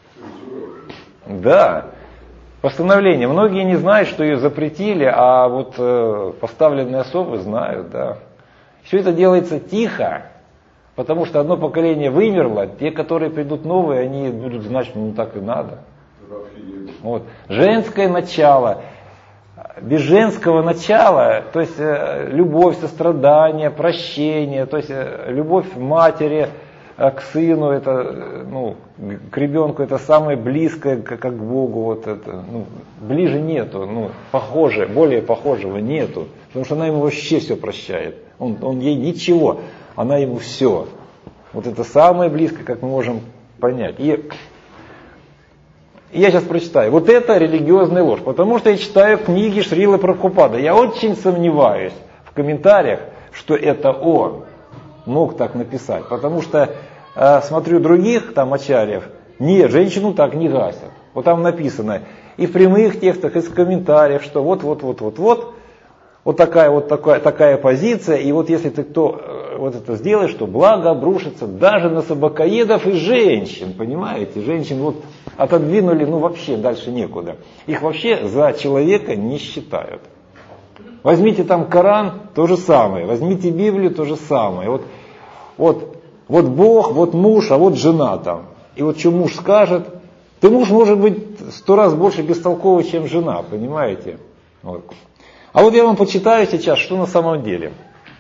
Да. Постановление. Многие не знают, что ее запретили, а вот э, поставленные особы знают, да. Все это делается тихо, потому что одно поколение вымерло, те, которые придут новые, они будут знать, что ну так и надо. Вот. Женское начало. Без женского начала, то есть э, любовь, сострадание, прощение, то есть э, любовь матери э, к сыну, это, э, ну, к ребенку, это самое близкое к, как к Богу, вот это, ну, ближе нету, ну, похоже, более похожего нету, потому что она ему вообще все прощает, он, он ей ничего, она ему все. Вот это самое близкое, как мы можем понять. И я сейчас прочитаю. Вот это религиозная ложь, потому что я читаю книги Шрилы Прабхупады. Я очень сомневаюсь в комментариях, что это он мог так написать. Потому что э, смотрю других там ачарьев, нет, женщину так не гасят. Вот там написано и в прямых текстах, и в комментариях, что вот-вот-вот-вот-вот, вот такая вот такая, такая позиция, и вот если ты кто э, вот это сделаешь, то благо обрушится даже на собакоедов и женщин, понимаете? Женщин вот отодвинули, ну вообще дальше некуда. Их вообще за человека не считают. Возьмите там Коран, то же самое. Возьмите Библию, то же самое. Вот, вот, вот Бог, вот муж, а вот жена там. И вот что муж скажет, то муж может быть сто раз больше бестолковый, чем жена, понимаете? Вот. А вот я вам почитаю сейчас, что на самом деле.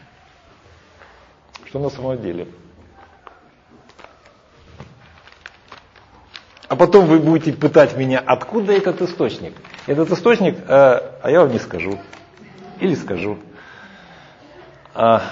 Что на самом деле. А потом вы будете пытать меня, откуда этот источник. Этот источник, э, а я вам не скажу. Или скажу. А,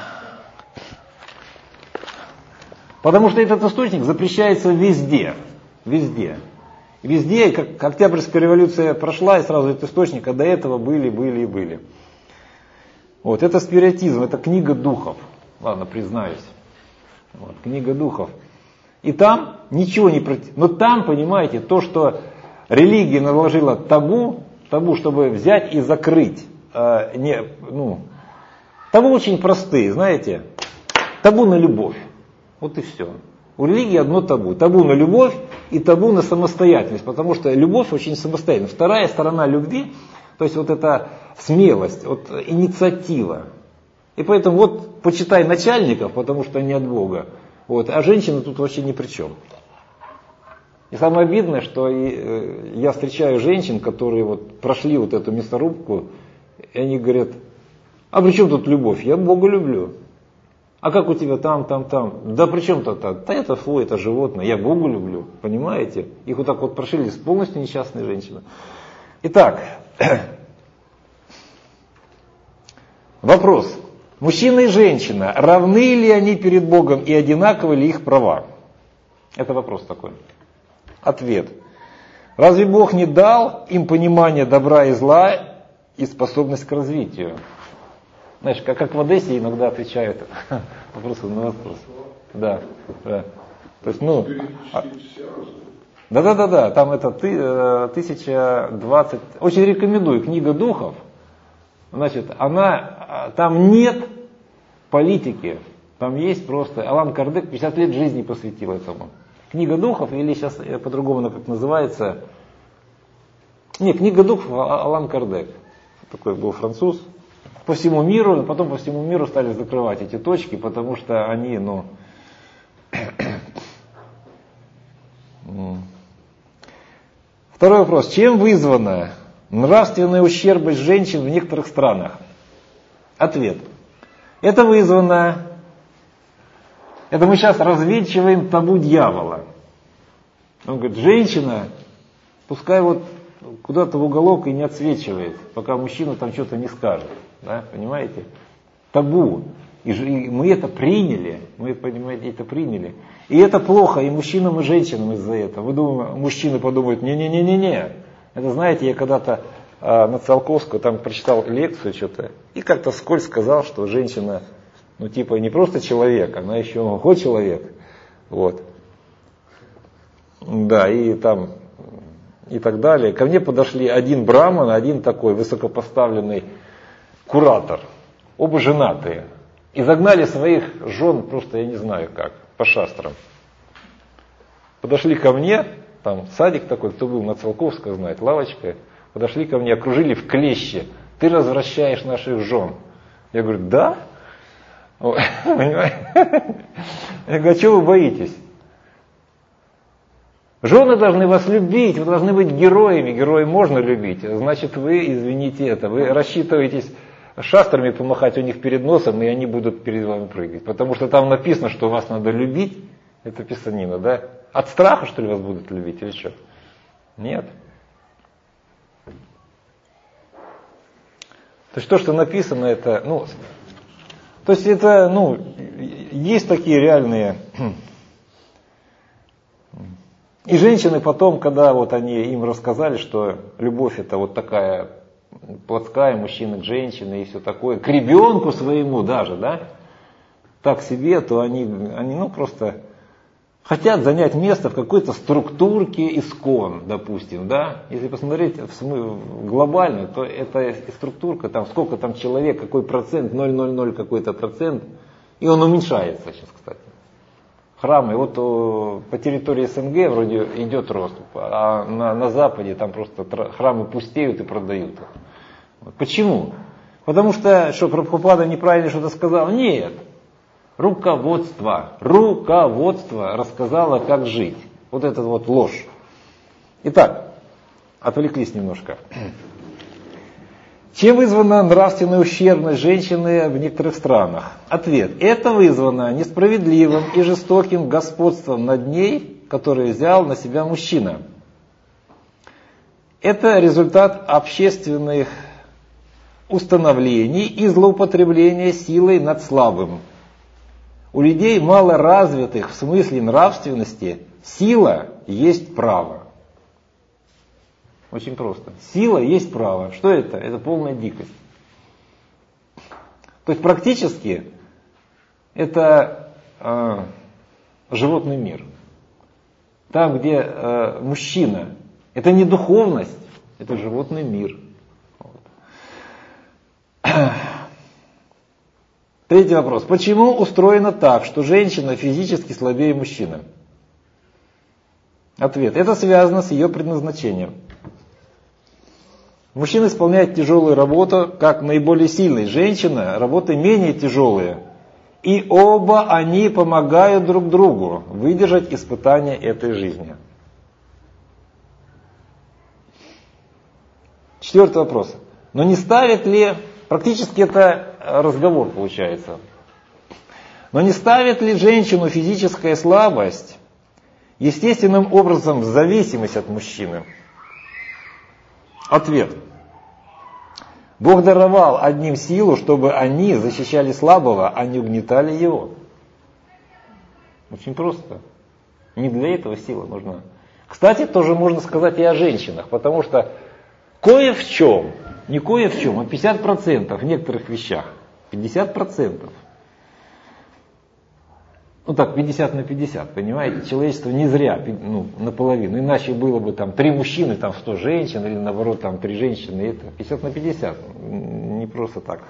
потому что этот источник запрещается везде. Везде. Везде, как Октябрьская революция прошла, и сразу этот источник, а до этого были, были и были. Вот, это спиритизм, это книга духов. Ладно, признаюсь. Вот, книга духов. И там ничего не против. Но там, понимаете, то, что религия наложила табу, табу, чтобы взять и закрыть. Э, не, ну, табу очень простые, знаете. Табу на любовь. Вот и все. У религии одно табу. Табу на любовь и табу на самостоятельность. Потому что любовь очень самостоятельна. Вторая сторона любви, то есть вот эта смелость, вот инициатива. И поэтому вот почитай начальников, потому что они от Бога. Вот, а женщины тут вообще ни при чем. И самое обидное, что и, э, я встречаю женщин, которые вот прошли вот эту мясорубку, и они говорят, а при чем тут любовь? Я Бога люблю. А как у тебя там, там, там? Да при чем тут это? Да это фу, это животное, я Бога люблю. Понимаете? Их вот так вот прошли полностью несчастные женщины. Итак, вопрос. Мужчина и женщина, равны ли они перед Богом и одинаковы ли их права? Это вопрос такой. Ответ. Разве Бог не дал им понимание добра и зла и способность к развитию? Знаешь, как, как в Одессе иногда отвечают вопросы на вопрос. Да, да. То есть, ну, да, да, да, да, там это тысяча двадцать, очень рекомендую, книга духов. Значит, она, там нет политики, там есть просто, Алан Кардек пятьдесят лет жизни посвятил этому. Книга духов, или сейчас по-другому она как называется, не, книга духов Алан Кардек, такой был француз, по всему миру, потом по всему миру стали закрывать эти точки, потому что они, ну, второй вопрос, чем вызвано нравственная ущербность женщин в некоторых странах? Ответ. Это вызвано, это мы сейчас развенчиваем табу дьявола. Он говорит, женщина, пускай вот куда-то в уголок и не отсвечивает, пока мужчина там что-то не скажет. Да, понимаете? Табу. И, и мы это приняли, мы, понимаете, это приняли. И это плохо и мужчинам, и женщинам из-за этого. Вы думаете, мужчины подумают, не-не-не-не-не. Это, знаете, я когда-то а, на Циолковскую там прочитал лекцию что-то, и как-то вскользь сказал, что женщина, ну типа не просто человек, она еще хоть человек. Вот. Да, и там, и так далее. Ко мне подошли один браман, один такой высокопоставленный куратор, оба женатые. И загнали своих жен, просто я не знаю как, по шастрам. Подошли ко мне, там садик такой, кто был на Циолковской, знает, лавочка. Подошли ко мне, окружили в клещи. Ты развращаешь наших жен. Я говорю, да? Я говорю, а чего вы боитесь? Жены должны вас любить, вы должны быть героями. Герои можно любить. Значит, вы, извините это, вы рассчитываетесь шастрами помахать у них перед носом, и они будут перед вами прыгать. Потому что там написано, что вас надо любить. Это писанина, да? От страха, что ли, вас будут любить или что? Нет. То есть то, что написано, это, ну, то есть это, ну, есть такие реальные. И женщины потом, когда вот они им рассказали, что любовь это вот такая плотская, мужчина к женщине и все такое, к ребенку своему даже, да, так себе, то они, они ну просто хотят занять место в какой-то структурке искон, допустим, да. Если посмотреть в глобально, то эта структурка, там сколько там человек, какой процент, ноль целых ноль ноль какой-то процент, и он уменьшается сейчас, кстати. Храмы, вот о, по территории СНГ вроде идет рост, а на, на Западе там просто храмы пустеют и продают их. Вот. Почему? Потому что, что Прабхупада неправильно что-то сказал? Нет. Руководство, руководство рассказало, как жить. Вот это вот ложь. Итак, отвлеклись немножко. Чем вызвана нравственная ущербность женщины в некоторых странах? Ответ. Это вызвано несправедливым и жестоким господством над ней, которое взял на себя мужчина. Это результат общественных установлений и злоупотребления силой над слабым. У людей мало развитых в смысле нравственности сила есть право. Очень просто. Сила есть право. Что это? Это полная дикость. То есть практически это э, животный мир. Там, где э, мужчина, это не духовность, это животный мир. Вот. Третий вопрос. Почему устроено так, что женщина физически слабее мужчины? Ответ. Это связано с ее предназначением. Мужчина исполняет тяжелую работу, как наиболее сильный. Женщина работы менее тяжелые. И оба они помогают друг другу выдержать испытания этой жизни. Четвертый вопрос. Но не ставит ли, практически это разговор получается, но не ставит ли женщину физическая слабость естественным образом в зависимость от мужчины? Ответ. Бог даровал одним силу, чтобы они защищали слабого, а не угнетали его. Очень просто. Не для этого сила нужна. Кстати, тоже можно сказать и о женщинах, потому что кое в чем, не кое в чем, а пятьдесят процентов в некоторых вещах, пятьдесят процентов. Ну так, пятьдесят на пятьдесят, понимаете, человечество не зря, ну, наполовину, иначе было бы там три мужчины, там сто женщин, или наоборот там три женщины, это пятьдесят на пятьдесят, не просто так.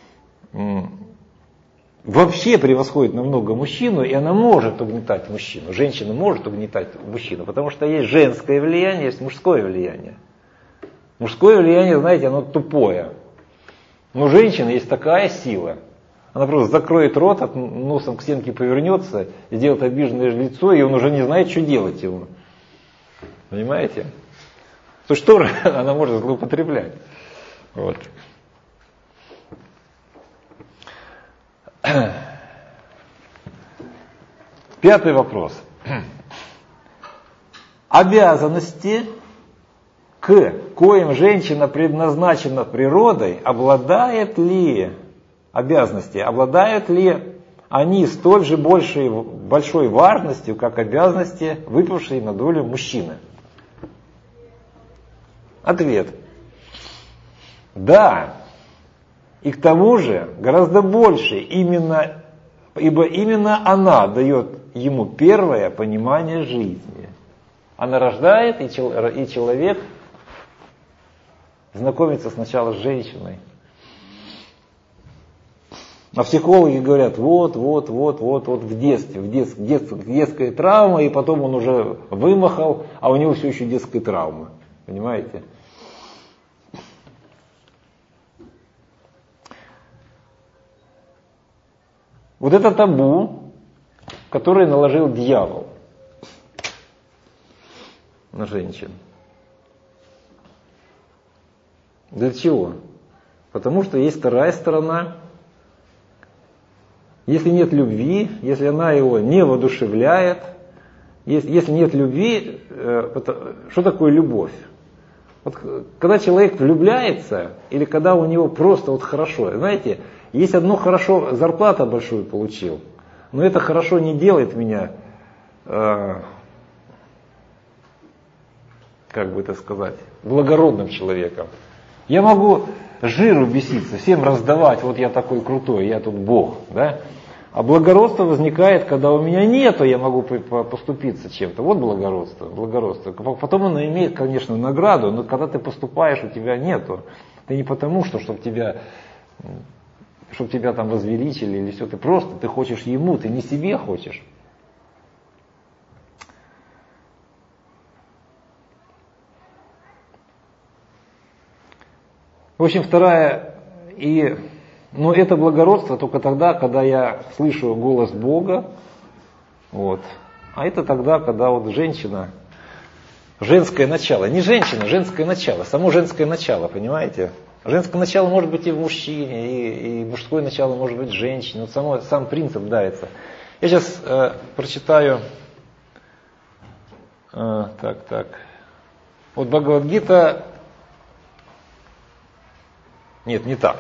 Вообще превосходит намного мужчину, и она может угнетать мужчину, женщина может угнетать мужчину, потому что есть женское влияние, есть мужское влияние. Мужское влияние, знаете, оно тупое, но у женщины есть такая сила. Она просто закроет рот, от носом к стенке повернется, сделает обиженное лицо, и он уже не знает, что делать ему. Понимаете? То есть что она может злоупотреблять. Вот. Пятый вопрос. Обязанности, к коим женщина предназначена природой, обладает ли обязанности, обладают ли они столь же большей, большой важностью, как обязанности, выпавшие на долю мужчины? Ответ. Да. И к тому же гораздо больше, именно, ибо именно она дает ему первое понимание жизни. Она рождает, и человек знакомится сначала с женщиной. А психологи говорят, вот, вот, вот, вот, вот в детстве, в детстве, в детстве детская травма, и потом он уже вымахал, а у него все еще детская травма. Понимаете? Вот это табу, которое наложил дьявол на женщин. Для чего? Потому что есть вторая сторона. Если нет любви, если она его не воодушевляет, если, если нет любви, э, что такое любовь? Вот, когда человек влюбляется, или когда у него просто вот хорошо, знаете, есть одно хорошо, зарплата большую получил, но это хорошо не делает меня, э, как бы это сказать, благородным человеком. Я могу жиру беситься, всем раздавать, вот я такой крутой, я тут Бог, да? А благородство возникает, когда у меня нету, я могу поступиться чем-то. Вот благородство, благородство. Потом оно имеет, конечно, награду, но когда ты поступаешь, у тебя нету. Ты не потому, что чтобы тебя, чтобы тебя там возвеличили или все, ты просто, ты хочешь ему, ты не себе хочешь. В общем, вторая, и, но это благородство только тогда, когда я слышу голос Бога, вот. А это тогда, когда вот женщина, женское начало, не женщина, женское начало, само женское начало, понимаете? Женское начало может быть и в мужчине, и, и мужское начало может быть в женщине, вот само, сам принцип дается. Я сейчас э, прочитаю, э, так, так, вот Бхагавад-гита. Нет, не так.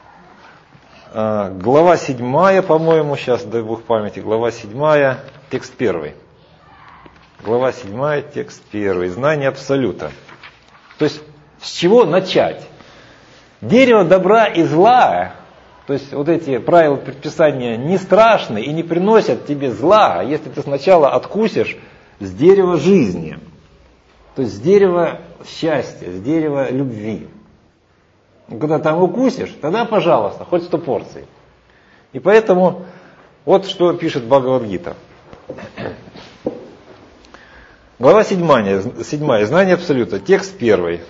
Глава седьмая, по-моему, сейчас, дай Бог памяти, глава седьмая, текст первый. Глава седьмая, текст первый. Знание абсолюта. То есть, с чего начать? Дерево добра и зла, то есть, вот эти правила предписания не страшны и не приносят тебе зла, если ты сначала откусишь с дерева жизни. То есть, с дерева счастья, с дерева любви. Когда там укусишь, тогда, пожалуйста, хоть сто порций. И поэтому, вот что пишет Бхагавад-гита. Глава седьмая, седьмая, знание абсолюта, текст первый.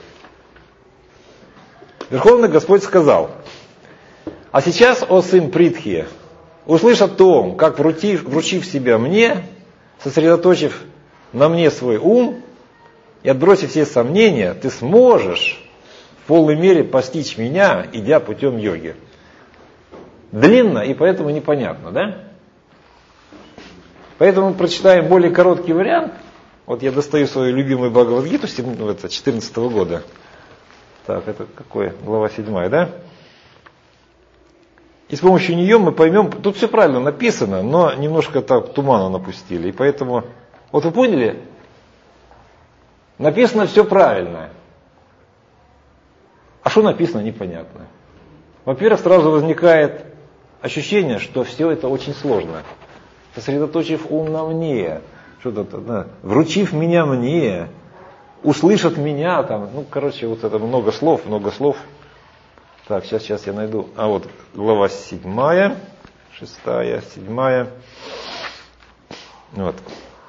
Верховный Господь сказал: а сейчас, о сын Притхи, услышь о том, как, вручив, вручив себя мне, сосредоточив на мне свой ум и отбросив все сомнения, ты сможешь в полной мере постичь меня, идя путем йоги. Длинно и поэтому непонятно, да? Поэтому прочитаем более короткий вариант. Вот я достаю свою любимую Бхагавад-гиту четырнадцатого года. Так, это какой? Глава седьмая, да? И с помощью нее мы поймем, тут все правильно написано, но немножко так тумана напустили. И поэтому, вот вы поняли? Написано все правильно. А что написано, непонятно. Во-первых, сразу возникает ощущение, что все это очень сложно. Сосредоточив ум на мне, что-то, да, вручив меня мне, услышат меня, там, ну, короче, вот это много слов, много слов. Так, сейчас, сейчас я найду. А вот глава седьмая, шестая, седьмая. Вот.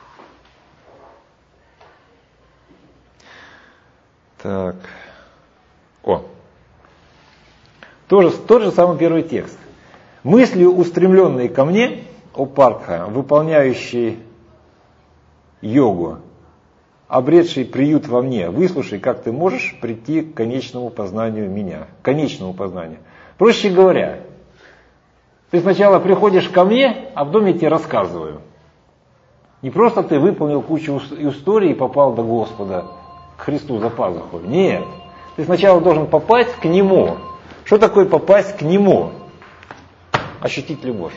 Так. О. Тоже, тот же самый первый текст. Мыслью, устремленной ко мне, о Партха, выполняющий йогу, обретший приют во мне, выслушай, как ты можешь прийти к конечному познанию меня. К конечному познанию. Проще говоря, ты сначала приходишь ко мне, а потом я тебе рассказываю. Не просто ты выполнил кучу историй и попал до Господа, к Христу за пазуху. Нет. Ты сначала должен попасть к Нему. Что такое попасть к Нему? ощутить любовь.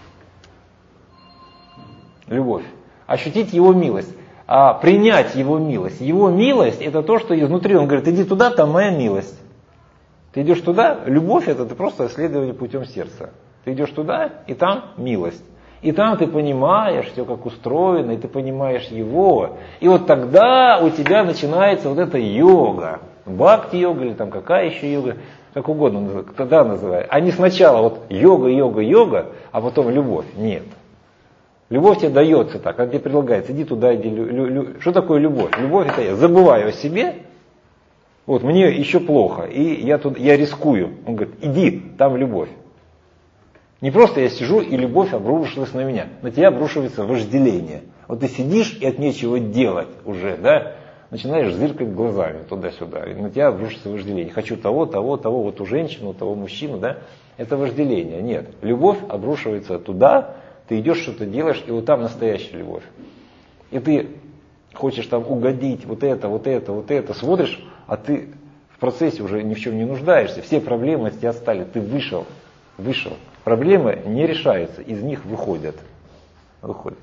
Любовь. Ощутить его милость. А принять его милость. Его милость это то, что изнутри. Он говорит, иди туда, там моя милость. Ты идешь туда, любовь это ты просто исследование путем сердца. Ты идешь туда, и там милость. И там ты понимаешь все, как устроено, и ты понимаешь его. И вот тогда у тебя начинается вот эта йога. Бхакти-йога или там какая еще йога, как угодно, тогда называют. А не сначала вот йога, йога, йога, а потом любовь. Нет. Любовь тебе дается так, как тебе предлагается, иди туда, иди. Лю, лю, лю. Что такое любовь? Любовь это я забываю о себе, вот мне еще плохо, и я, тут, я рискую. Он говорит, иди, там любовь. Не просто я сижу, и любовь обрушилась на меня. На тебя обрушивается вожделение. Вот ты сидишь, и от нечего делать уже, да, начинаешь зыркать глазами туда-сюда. И на тебя обрушится вожделение. Хочу того, того, того, вот у женщины, у того мужчину, да. Это вожделение. Нет. Любовь обрушивается туда, ты идешь, что-то делаешь, и вот там настоящая любовь. И ты хочешь там угодить, вот это, вот это, вот это, смотришь, а ты в процессе уже ни в чем не нуждаешься. Все проблемы от тебя отстали. Ты вышел, вышел. Проблемы не решаются, из них выходят. Выходят.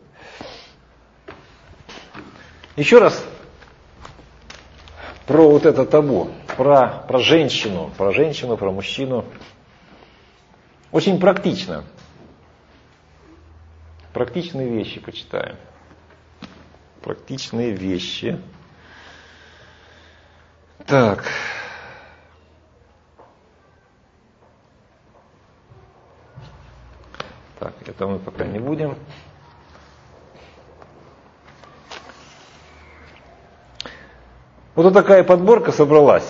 Еще раз про вот это табу, про, про женщину, про женщину, про мужчину. Очень практично. Практичные вещи почитаем. Практичные вещи. Так. Так, это мы пока не будем. Вот такая подборка собралась.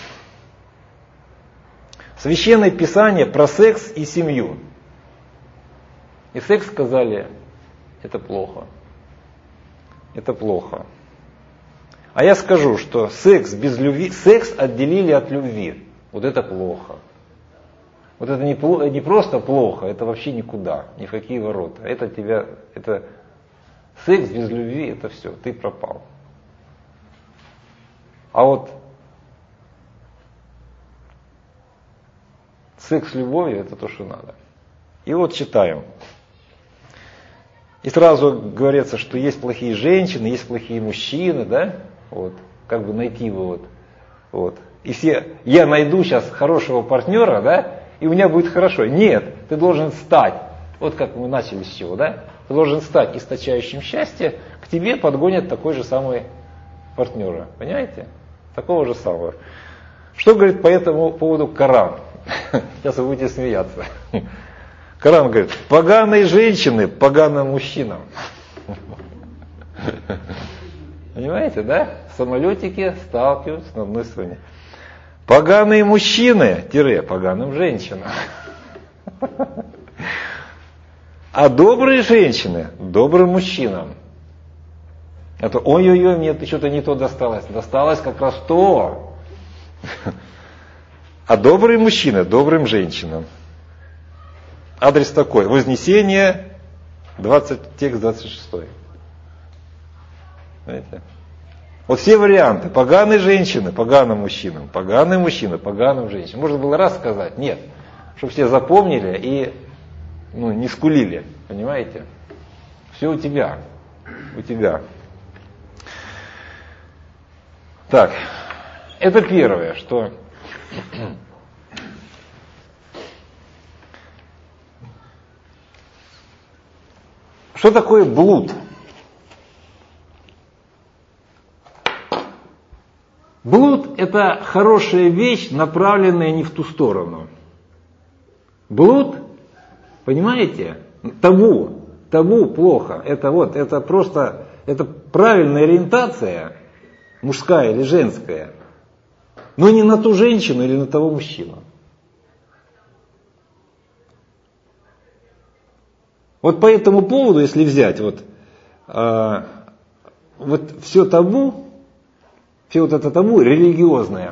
Священное Писание про секс и семью. И секс сказали, это плохо. Это плохо. А я скажу, что секс без любви, секс отделили от любви. Вот это плохо. Вот это не, не просто плохо, это вообще никуда, ни в какие ворота. Это тебя, это секс без любви, это все, ты пропал. А вот секс с любовью это то, что надо. И вот читаем. И сразу говорится, что есть плохие женщины, есть плохие мужчины, да? Вот, как бы найти его вот. Вот. И все, я найду сейчас хорошего партнера, да? И у меня будет хорошо. Нет, ты должен стать, вот как мы начали с чего, да? Ты должен стать источающим счастье, к тебе подгонят такой же самый партнера. Понимаете? Такого же самого. Что говорит по этому поводу Коран? Сейчас вы будете смеяться. Коран говорит, поганые женщины, поганым мужчинам. Понимаете, да? Самолетики сталкиваются на одной стороне. Поганые мужчины, тире, поганым женщинам. А добрые женщины, добрым мужчинам. Это ой-ой-ой, мне что-то не то досталось. Досталось как раз то. А добрые мужчины, добрым женщинам. Адрес такой. Вознесение, двадцать, текст двадцать шесть. Знаете? Вот все варианты. Поганые женщины, поганым мужчинам. Поганые мужчины, поганым женщинам. Можно было раз сказать. Нет. Чтобы все запомнили и ну, не скулили. Понимаете? Все у тебя. У тебя. Так. Это первое, что... Что такое блуд? Блуд – это хорошая вещь, направленная не в ту сторону. Блуд, понимаете, табу, табу плохо. Это вот, это просто, это правильная ориентация, мужская или женская, но не на ту женщину или на того мужчину. Вот по этому поводу, если взять вот, э, вот все табу, все вот это табу религиозное,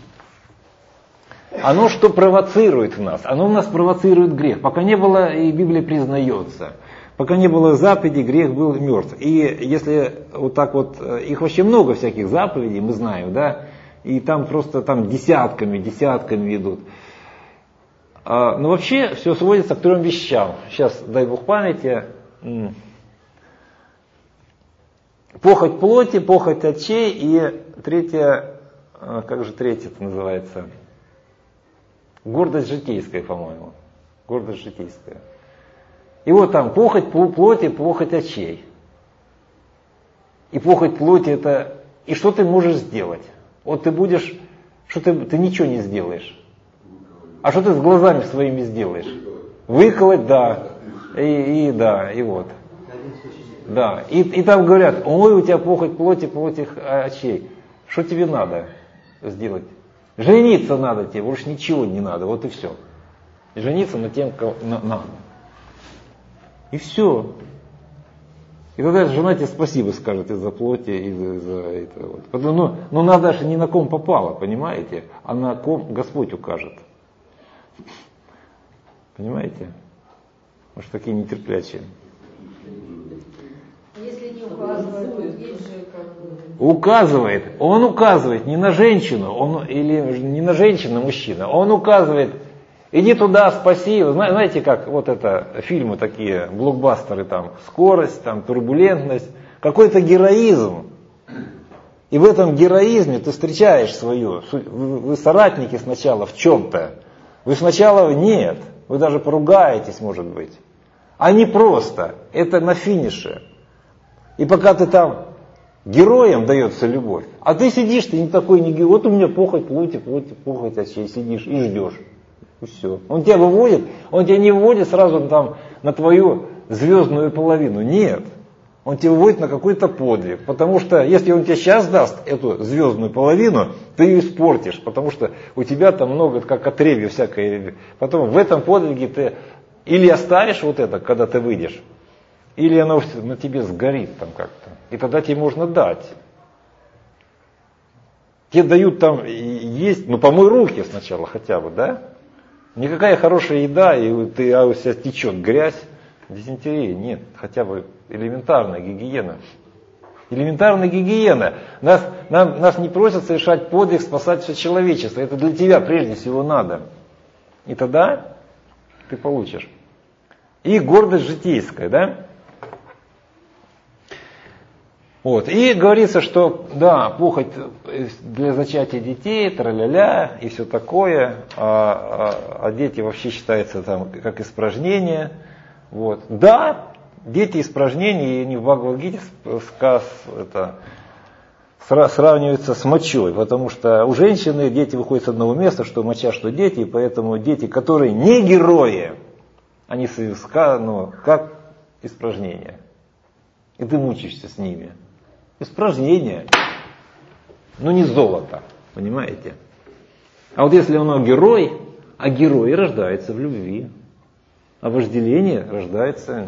оно что провоцирует в нас? Оно в нас провоцирует грех. Пока не было, и Библия признается, пока не было заповедей, грех был мертв. И если вот так вот, их вообще много всяких заповедей, мы знаем, да, и там просто там десятками, десятками идут. А, но вообще все сводится к трем вещам. Сейчас, дай Бог памяти. Похоть плоти, похоть очей и третье, как же третье-то называется? Гордость житейская, по-моему. Гордость житейская. И вот там похоть плоти, похоть очей. И похоть плоти это... И что ты можешь сделать? Вот ты будешь... Что ты, ты ничего не сделаешь. А что ты с глазами своими сделаешь? Выколоть, да. И, и да, и вот. Да. И, и там говорят, ой, у тебя похоть плоти, плоти очей. Что тебе надо сделать? Жениться надо тебе, больше ничего не надо, вот и все. Жениться на тем, кого на, на. И все. И тогда жена тебе спасибо скажет из-за плоти, из-за, из-за этого. Вот. Потому, ну, ну надо же не на ком попало, понимаете? А на ком Господь укажет. Понимаете? Может, такие нетерплячие. Если не указывает, то есть же как бы... Указывает. Он указывает не на женщину, он, или не на женщину, мужчина. Он указывает, иди туда, спаси. Знаете, как вот это, фильмы такие, блокбастеры, там, скорость, там, турбулентность, какой-то героизм. И в этом героизме ты встречаешь свою, вы соратники сначала в чем-то. Вы сначала нет, вы даже поругаетесь, может быть. А не просто, это на финише. И пока ты там, героям дается любовь, а ты сидишь, ты не такой, не герой, вот у меня похоть плоти, плоти, похоть очей, сидишь и ждешь. И все. Он тебя выводит, он тебя не выводит сразу там на твою звездную половину. Нет. Он тебя выводит на какой-то подвиг. Потому что если он тебе сейчас даст эту звездную половину, ты ее испортишь. Потому что у тебя там много, как отребья всякое. Потом в этом подвиге ты или оставишь вот это, когда ты выйдешь, или оно на тебе сгорит там как-то. И тогда тебе можно дать. Тебе дают там есть, ну помой руки сначала хотя бы, да? Никакая хорошая еда, и ты, а у тебя течет грязь, дизентерия, нет, хотя бы элементарная гигиена. Элементарная гигиена. Нас, нам, нас не просят совершать подвиг, спасать все человечество. Это для тебя прежде всего надо. И тогда ты получишь. И гордость житейская, да? Вот. И говорится, что да, похоть для зачатия детей, тра-ля-ля и все такое, а, а, а дети вообще считаются там как испражнение. Вот. Да, дети испражнения, и не в Бхагавад-гите сказ это, сравниваются с мочой, потому что у женщины дети выходят с одного места, что моча, что дети, и поэтому дети, которые не герои, они ну, как испражнения. И ты мучаешься с ними. Испражнение, но не золото, понимаете? А вот если он герой, а герой рождается в любви, а вожделение рождается,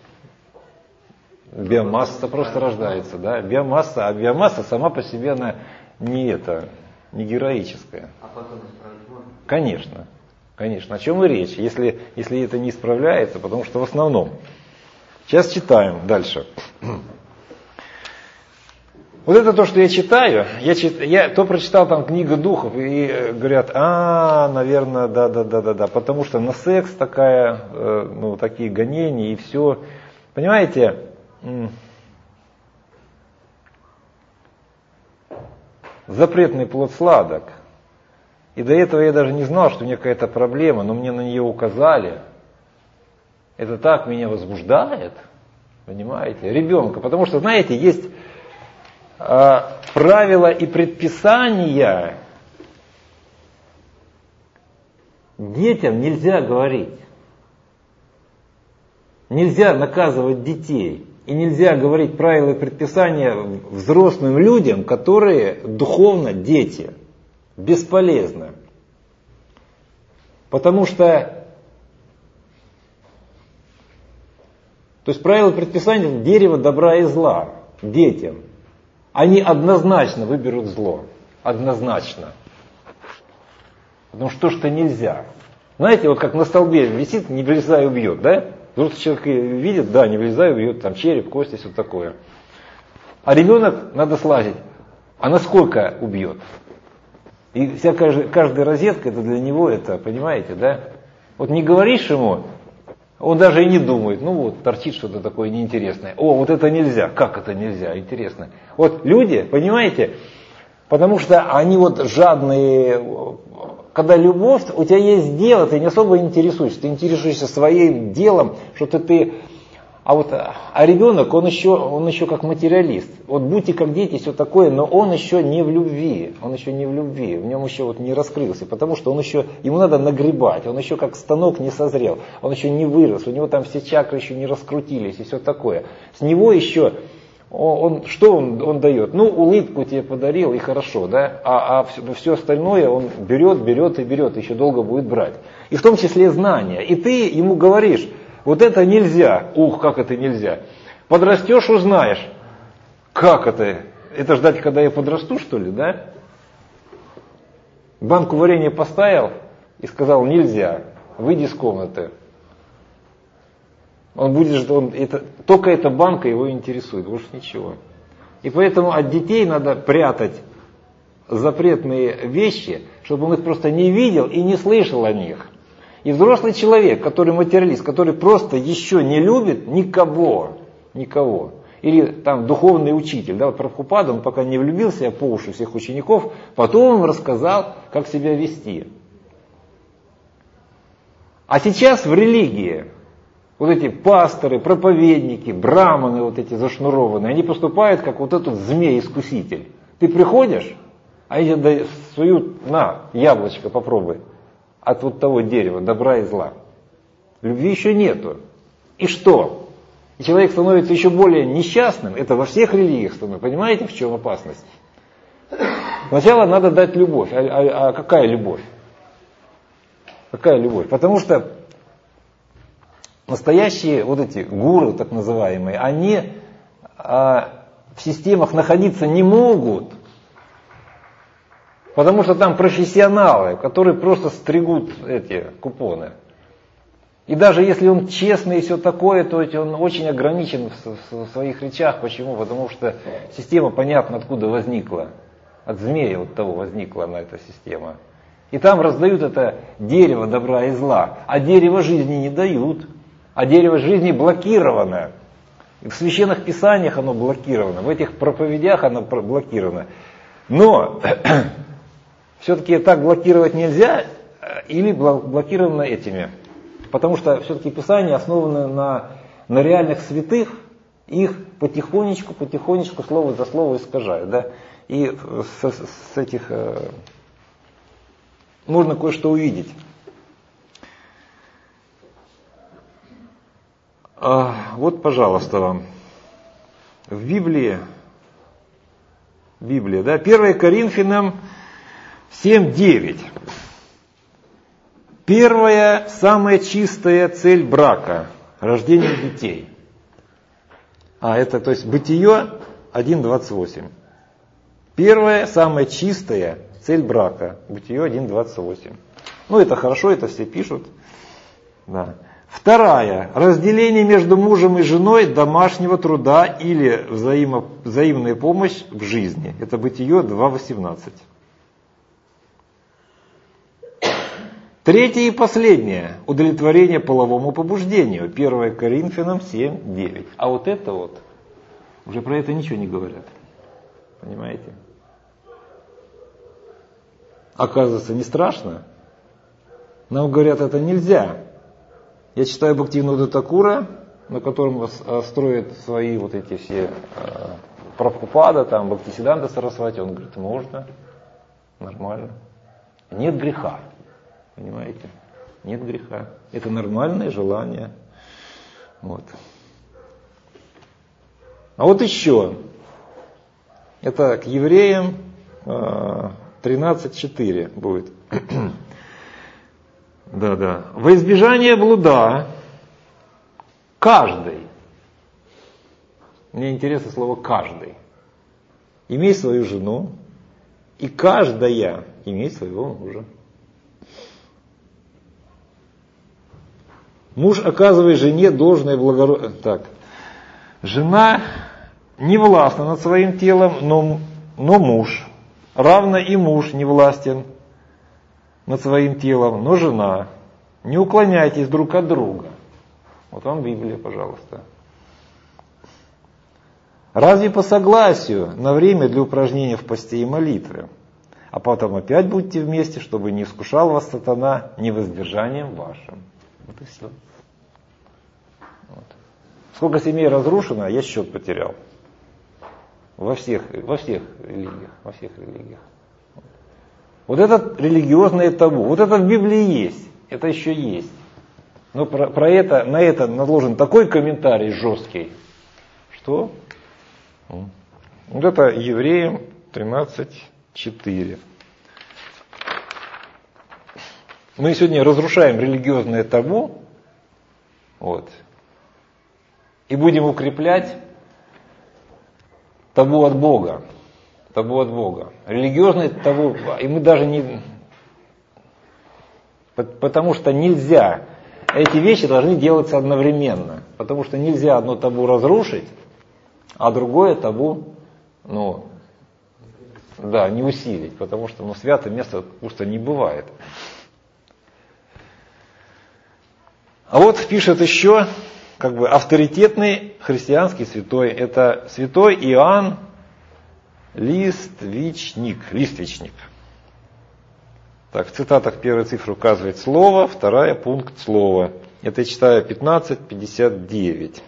биомасса просто рождается, да? Биомасса, а биомасса сама по себе она не это, не героическая. А потом исправить можно? Конечно, конечно. О чем и речь, если, если это не исправляется, потому что в основном. Сейчас читаем дальше. Вот это то, что я читаю, я, чит, я то прочитал там книга духов, и говорят, а, наверное, да, да, да, да, да, потому что на секс такая, э, ну, такие гонения и все. Понимаете, запретный плод сладок. И до этого я даже не знал, что у меня какая-то проблема, но мне на нее указали. Это так меня возбуждает, понимаете, ребенка, потому что, знаете, есть правила и предписания, детям нельзя говорить. Нельзя наказывать детей. И нельзя говорить правила и предписания взрослым людям, которые духовно дети. Бесполезно. Потому что, то есть правила и предписания дерева добра и зла детям. Они однозначно выберут зло. Однозначно. Потому что что нельзя. Знаете, вот как на столбе висит, не влезай, убьет, да? Взрослый человек видит, да, не влезай, убьет, там череп, кости, все такое. А ребенок надо слазить. А насколько убьет? И вся каждая, каждая розетка, это для него, это, понимаете, да? Вот не говоришь ему, он даже и не думает, ну вот, торчит что-то такое неинтересное. О, вот это нельзя. Как это нельзя? Интересно. Вот люди, понимаете, потому что они вот жадные. Когда любовь, у тебя есть дело, ты не особо интересуешься. Ты интересуешься своим делом, что-то ты... А вот а ребенок, он еще, он еще как материалист. Вот будьте как дети, все такое, но он еще не в любви. Он еще не в любви. В нем еще вот не раскрылся. Потому что он еще, ему надо нагребать. Он еще как станок не созрел. Он еще не вырос. У него там все чакры еще не раскрутились и все такое. С него еще, он, он, что он, он дает? Ну, улыбку тебе подарил и хорошо, да? А, а все, все остальное он берет, берет и берет. Еще долго будет брать. И в том числе знания. И ты ему говоришь, вот это нельзя. Ух, как это нельзя. Подрастешь, узнаешь. Как это? Это ждать, когда я подрасту, что ли, да? Банку варенья поставил и сказал, нельзя. Выйди из комнаты. Он будет, он, это, только эта банка его интересует, больше ничего. И поэтому от детей надо прятать запретные вещи, чтобы он их просто не видел и не слышал о них. И взрослый человек, который материалист, который просто еще не любит никого, никого. Или там духовный учитель, да, вот Прабхупада, он пока не влюбился по уши всех учеников, потом он рассказал, как себя вести. А сейчас в религии вот эти пасторы, проповедники, браманы вот эти зашнурованные, они поступают как вот этот змей-искуситель. Ты приходишь, а они тебе суют, на, яблочко попробуй. От вот того дерева, добра и зла. Любви еще нету. И что? И человек становится еще более несчастным. Это во всех религиях становится. Понимаете, в чем опасность? Сначала надо дать любовь. А, а, а какая любовь? Какая любовь? Потому что настоящие вот эти гуру, так называемые, они а, в системах находиться не могут. Потому что там профессионалы, которые просто стригут эти купоны. И даже если он честный и все такое, то он очень ограничен в своих речах. Почему? Потому что система понятно откуда возникла. От змея вот того возникла она, эта система. И там раздают это дерево добра и зла. А дерево жизни не дают. А дерево жизни блокировано. И в священных писаниях оно блокировано. В этих проповедях оно блокировано. Но... Все-таки так блокировать нельзя, или блокировано этими. Потому что все-таки Писания основаны на, на реальных святых, их потихонечку, потихонечку, слово за слово искажают. Да? И с, с этих э, можно кое-что увидеть. А, вот, пожалуйста, вам. В Библии, Библия, да, первое Коринфянам семь девять. Первая, самая чистая цель брака – рождение детей. А, это, то есть, Бытие один двадцать восемь. Первая, самая чистая цель брака – Бытие один двадцать восемь. Ну, это хорошо, это все пишут. Да. Вторая, разделение между мужем и женой домашнего труда или взаимо, взаимная помощь в жизни. Это Бытие два восемнадцать. Третье и последнее. Удовлетворение половому побуждению. первое Коринфянам семь девять. А вот это вот, уже про это ничего не говорят. Понимаете? Оказывается, не страшно. Нам говорят, это нельзя. Я читаю Бхактивинода Такура, на котором строят свои вот эти все э, Прабхупада, там Бхактисиданта Сарасвати. Он говорит, можно, нормально. Нет греха. Понимаете? Нет греха. Это нормальное желание. Вот. А вот еще. Это к евреям тринадцать четыре будет. Да, да. Во избежание блуда каждый, мне интересно слово каждый, имей свою жену, и каждая имей своего мужа. Муж оказывает жене должное благородство. Так. Жена не властна над своим телом, но, но муж. Равно и муж не властен над своим телом, но жена Не уклоняйтесь друг от друга. Вот вам Библия, пожалуйста. Разве по согласию на время для упражнения в посте и молитве? А потом опять будьте вместе, чтобы не искушал вас сатана невоздержанием вашим. Вот и все. Вот. Сколько семей разрушено, я счет потерял. Во всех, во всех религиях. Во всех религиях. Вот это религиозное табу. Вот это в Библии есть. Это еще есть. Но про, про это, на это наложен такой комментарий жесткий, что вот это Евреям тринадцать четыре. Мы сегодня разрушаем религиозное табу, вот, и будем укреплять табу от Бога. Табу от Бога. Религиозное табу, и мы даже не... Потому что нельзя, эти вещи должны делаться одновременно. Потому что нельзя одно табу разрушить, а другое табу, ну, да, не усилить. Потому что, ну, святое место пусто не бывает. А вот пишет еще, как бы, авторитетный христианский святой. Это святой Иоанн Листвичник. Листвичник. Так, в цитатах первая цифра указывает слово, вторая пункт слова. Это я читаю пятнадцать пятьдесят девять.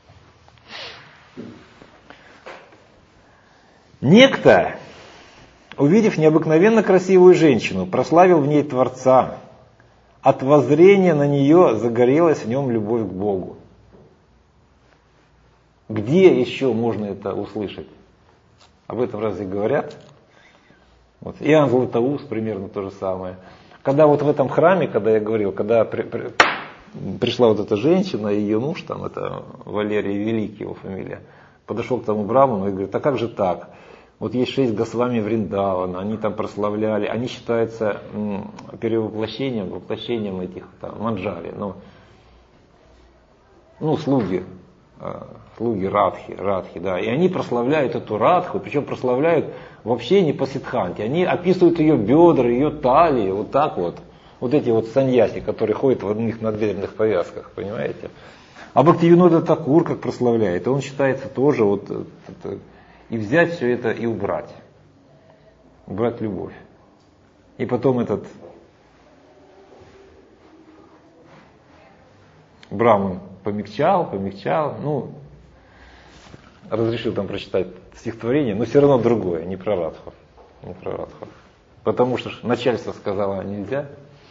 Некто, увидев необыкновенно красивую женщину, прославил в ней Творца. От воззрения на нее загорелась в нем любовь к Богу. Где еще можно это услышать? Об этом разве говорят? Вот. Иоанн Златоуст примерно то же самое. Когда вот в этом храме, когда я говорил, когда при, при, пришла вот эта женщина и ее муж, там это Валерий Великий его фамилия, подошел к тому браману и говорит, а как же так? Вот есть шесть Госвами Вриндавана, они там прославляли, они считаются м, перевоплощением, воплощением этих там, манджари, ну, ну слуги, э, слуги Радхи, Радхи, да, и они прославляют эту Радху, причем прославляют вообще не по сиддханте, они описывают ее бедра, ее талии, вот так вот, вот эти вот саньяси, которые ходят в одних набедренных повязках, понимаете? А Бхактивинода Такур как прославляет, он считается тоже вот, это, и взять все это и убрать, убрать любовь. И потом этот браман помягчал, помягчал, ну, разрешил там прочитать стихотворение, но все равно другое, не про Радху. Не про Радху. Потому что начальство сказало нельзя.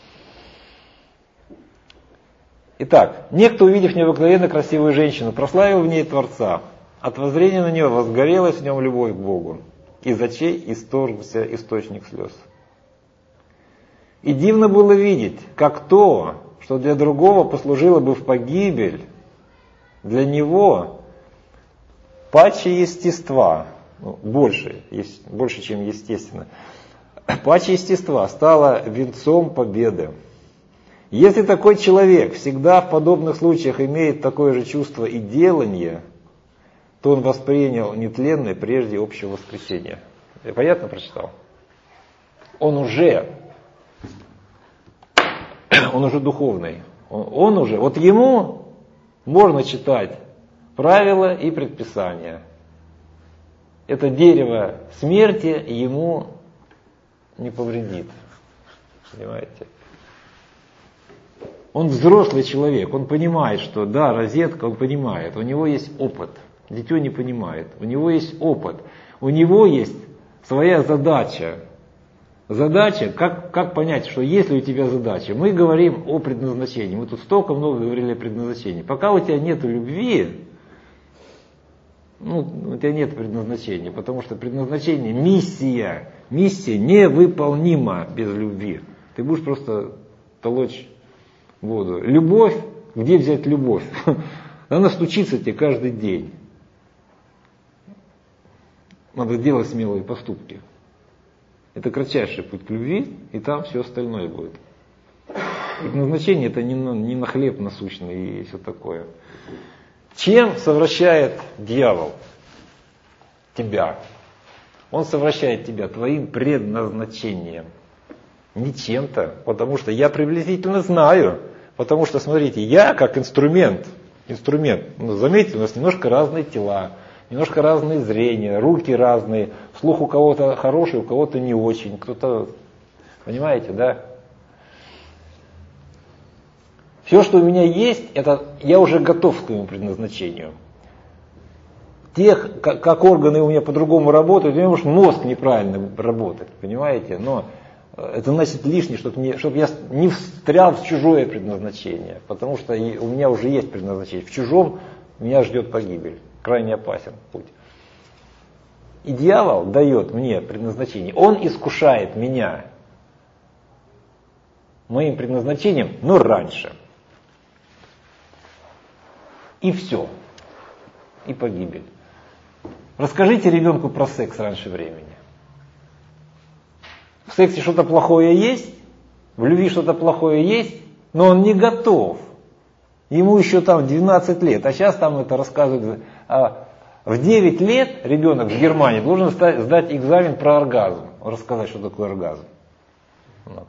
Итак, некто, увидев необыкновенно красивую женщину, прославил в ней Творца. От воззрения на нее возгорелась в нем любовь к Богу. Из очей исторгся источник слез. И дивно было видеть, как то, что для другого послужило бы в погибель, для него паче естества, ну, больше, есть, больше, чем естественно, паче естества стало венцом победы. Если такой человек всегда в подобных случаях имеет такое же чувство и делание, то он воспринял нетленное прежде общего воскресения. Я понятно прочитал? Он уже, он уже духовный. Он, он уже, вот ему можно читать правила и предписания. Это дерево смерти ему не повредит. Понимаете? Он взрослый человек, он понимает, что да, розетка, он понимает, у него есть опыт. Дитё не понимает, у него есть опыт, у него есть своя задача. Задача, как, как понять, что если у тебя задача, мы говорим о предназначении, мы тут столько много говорили о предназначении. Пока у тебя нет любви, ну, у тебя нет предназначения, потому что предназначение, миссия, миссия невыполнима без любви. Ты будешь просто толочь воду. Любовь, где взять любовь? Она стучится тебе каждый день. Надо делать смелые поступки. Это кратчайший путь к любви, и там все остальное будет. Предназначение это не на, не на хлеб насущный и все такое. Чем совращает дьявол тебя? Он совращает тебя твоим предназначением. Не чем-то, потому что я приблизительно знаю, Потому что, смотрите, я как инструмент, инструмент, ну, заметьте, у нас немножко разные тела, немножко разные зрения, руки разные, слух у кого-то хороший, у кого-то не очень, кто-то, понимаете, да? Все, что у меня есть, это я уже готов к своему предназначению. Тех, как, как органы у меня по-другому работают, у меня может мозг неправильно работает, понимаете? Но это значит лишнее, чтобы, не, чтобы я не встрял в чужое предназначение, потому что у меня уже есть предназначение. В чужом меня ждет погибель, крайне опасен путь. И дьявол дает мне предназначение, он искушает меня моим предназначением, но раньше. И все. И погибель. Расскажите ребенку про секс раньше времени. В сексе что-то плохое есть, в любви что-то плохое есть, но он не готов. Ему еще там двенадцать лет, а сейчас там это рассказывают. А в девять лет ребенок в Германии должен сдать экзамен про оргазм, рассказать, что такое оргазм. Вот.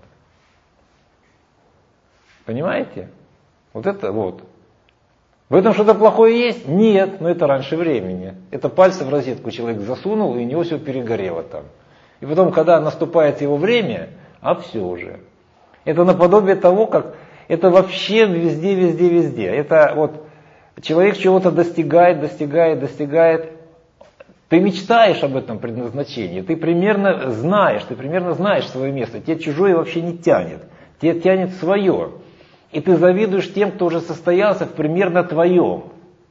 Понимаете? Вот это вот. В этом что-то плохое есть? Нет, но это раньше времени. Это пальцы в розетку человек засунул, и у него все перегорело там. И потом, когда наступает его время, а все уже. Это наподобие того, как это вообще везде, везде, везде. Это вот человек чего-то достигает, достигает, достигает. Ты мечтаешь об этом предназначении, ты примерно знаешь, ты примерно знаешь свое место. Тебе чужое вообще не тянет, тебе тянет свое. И ты завидуешь тем, кто уже состоялся в примерно твоем.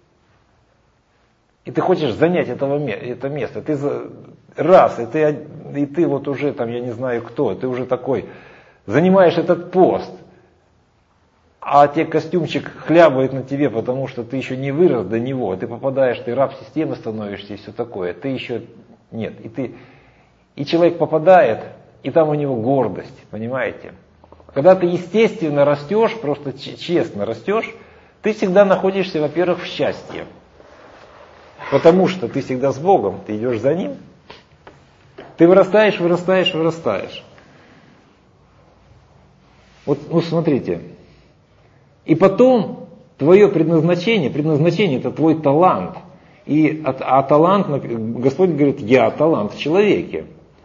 И ты хочешь занять этого, это место. Ты раз, и ты, и ты вот уже там, я не знаю кто, ты уже такой, занимаешь этот пост. А тебе костюмчик хлябает на тебе, потому что ты еще не вырос до него. Ты попадаешь, ты раб системы становишься и все такое. Ты еще нет. И, ты, и человек попадает, и там у него гордость, понимаете? Когда ты естественно растешь, просто честно растешь, ты всегда находишься, во-первых, в счастье. Потому что ты всегда с Богом, ты идешь за Ним. Ты вырастаешь, вырастаешь, вырастаешь. Вот, ну смотрите. И потом твое предназначение, предназначение это твой талант. И, а, а талант, Господь говорит, я талант в человеке.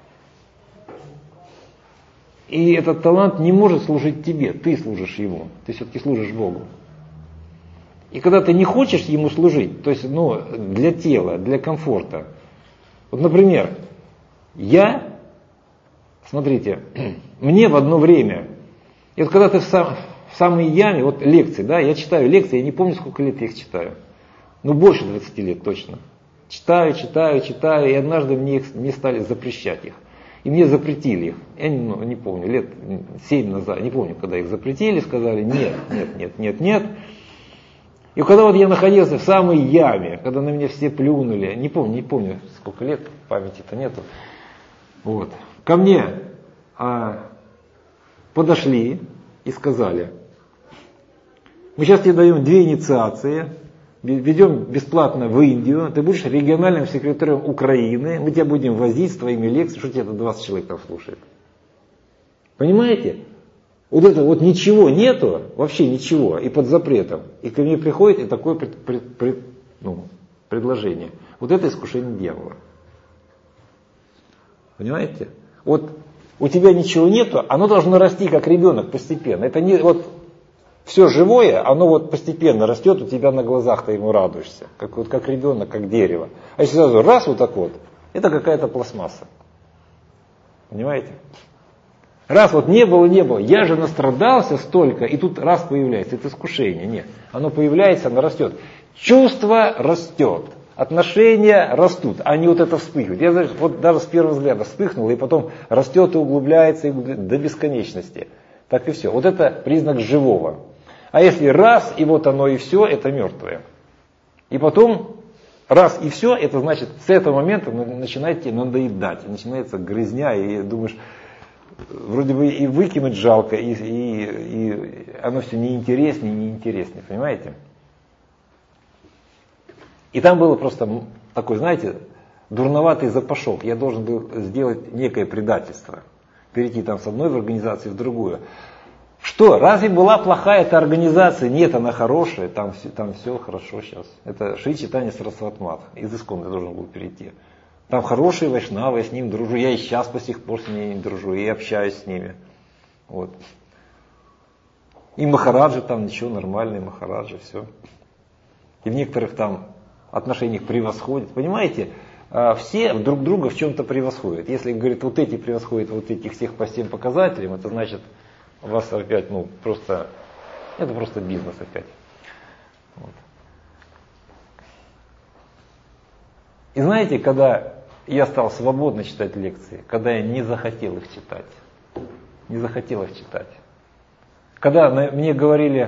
И этот талант не может служить тебе, ты служишь ему, ты все-таки служишь Богу. И когда ты не хочешь ему служить, то есть ну, для тела, для комфорта. Вот, например, я, смотрите, мне в одно время, и вот когда ты в, сам, в самой яме, вот лекции, да, я читаю лекции, я не помню, сколько лет я их читаю, ну больше двадцати лет точно. Читаю, читаю, читаю, и однажды мне, их, мне стали запрещать их. И мне запретили их, я не, ну, не помню, лет семь назад, не помню, когда их запретили, сказали нет, нет, нет, нет, нет. И когда вот я находился в самой яме, когда на меня все плюнули, не помню, не помню, сколько лет, памяти-то нету, вот, ко мне а, подошли и сказали, мы сейчас тебе даем две инициации, ведем бесплатно в Индию, ты будешь региональным секретарем Украины, мы тебя будем возить с твоими лекциями, что тебе двадцать человек там слушает. Понимаете? Вот это вот ничего нету, вообще ничего, и под запретом. И ко мне приходит и такое пред, пред, пред, ну, предложение. Вот это искушение дьявола. Понимаете? Вот у тебя ничего нету, оно должно расти как ребенок постепенно. Это не вот все живое, оно вот постепенно растет у тебя на глазах, ты ему радуешься. Как, вот, как ребенок, как дерево. А если сразу раз вот так вот, это какая-то пластмасса. Понимаете? Раз вот не было, не было, я же настрадался столько, и тут раз появляется, это искушение. Нет, оно появляется, оно растет. Чувство растет, отношения растут, а не вот это вспыхивает. Я знаешь, вот даже с первого взгляда вспыхнуло, и потом растет и углубляется и углубляется до бесконечности. Так и все. Вот это признак живого. А если раз, и вот оно и все, это мертвое. И потом раз и все, это значит, с этого момента начинает тебе надоедать, начинается грызня, и думаешь, вроде бы и выкинуть жалко, и, и, и оно все неинтереснее и неинтереснее, понимаете? И там было просто такой, знаете, дурноватый запашок. Я должен был сделать некое предательство, перейти там с одной в организации в другую. Что, разве была плохая эта организация? Нет, она хорошая, там, там все хорошо сейчас. Это Шри Чайтанья Сарасвати Мат, из Искон я должен был перейти. Там хорошие вайшнавы, я с ним дружу, я и сейчас до сих пор с ними дружу, и общаюсь с ними. Вот. И махараджи там, ничего, нормальные махараджи, все. И в некоторых там отношениях превосходят. Понимаете, все друг друга в чем-то превосходят. Если, говорит, вот эти превосходят вот этих всех по всем показателям, это значит, у вас опять, ну, просто, это просто бизнес опять. Вот. И знаете, когда я стал свободно читать лекции, когда я не захотел их читать, не захотел их читать, когда мне говорили,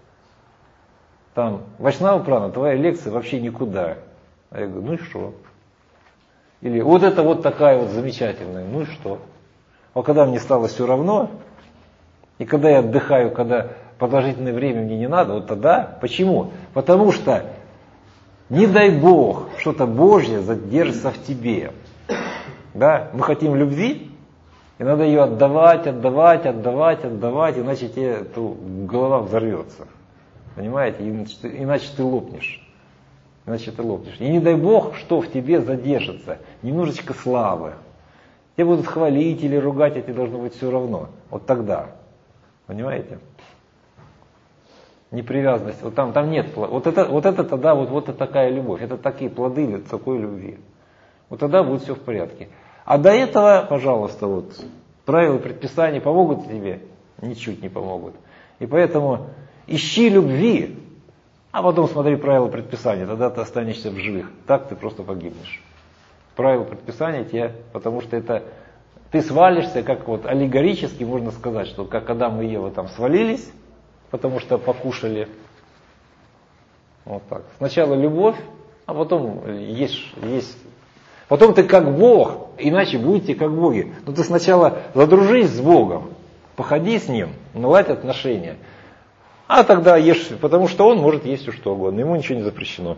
там, Вайшнава Прана, твоя лекция вообще никуда. А я говорю, ну и что? Или вот это вот такая вот замечательная, ну и что? А когда мне стало все равно, и когда я отдыхаю, когда продолжительное время мне не надо, вот тогда, почему? Потому что, не дай Бог, что-то Божье задержится в тебе. Да? Мы хотим любви, и надо ее отдавать, отдавать, отдавать, отдавать, иначе тебе то, голова взорвется. Понимаете? Иначе ты, иначе ты лопнешь. Иначе ты лопнешь. И не дай Бог, что в тебе задержится. Немножечко славы. Тебя будут хвалить или ругать, а тебе должно быть все равно. Вот тогда. Понимаете? Непривязанность. Вот там, там нет. Вот это, вот это тогда вот, вот это такая любовь. Это такие плоды такой любви. Вот тогда будет все в порядке. А до этого, пожалуйста, вот правила и предписания помогут тебе? Ничуть не помогут. И поэтому ищи любви, а потом смотри правила предписания, тогда ты останешься в живых. Так ты просто погибнешь. Правила предписания тебе, потому что это ты свалишься, как вот аллегорически можно сказать, что как Адам и Ева там свалились, потому что покушали. Вот так. Сначала любовь, а потом есть, есть. Потом ты как Бог, иначе будете как боги. Но ты сначала задружись с Богом, походи с Ним, наладь отношения. А тогда ешь, потому что Он может есть все что угодно, ему ничего не запрещено.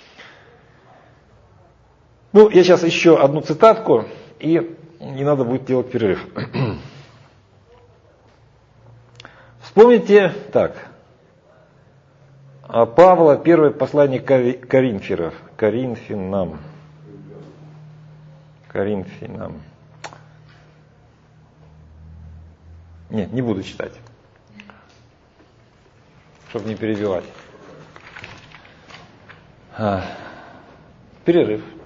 Ну, я сейчас еще одну цитатку, и не надо будет делать перерыв. Вспомните, так, Павла, первое послание Коринфянам. Коринфянам. Коринфянам. Нет, не буду читать, чтобы не перебивать. А, перерыв.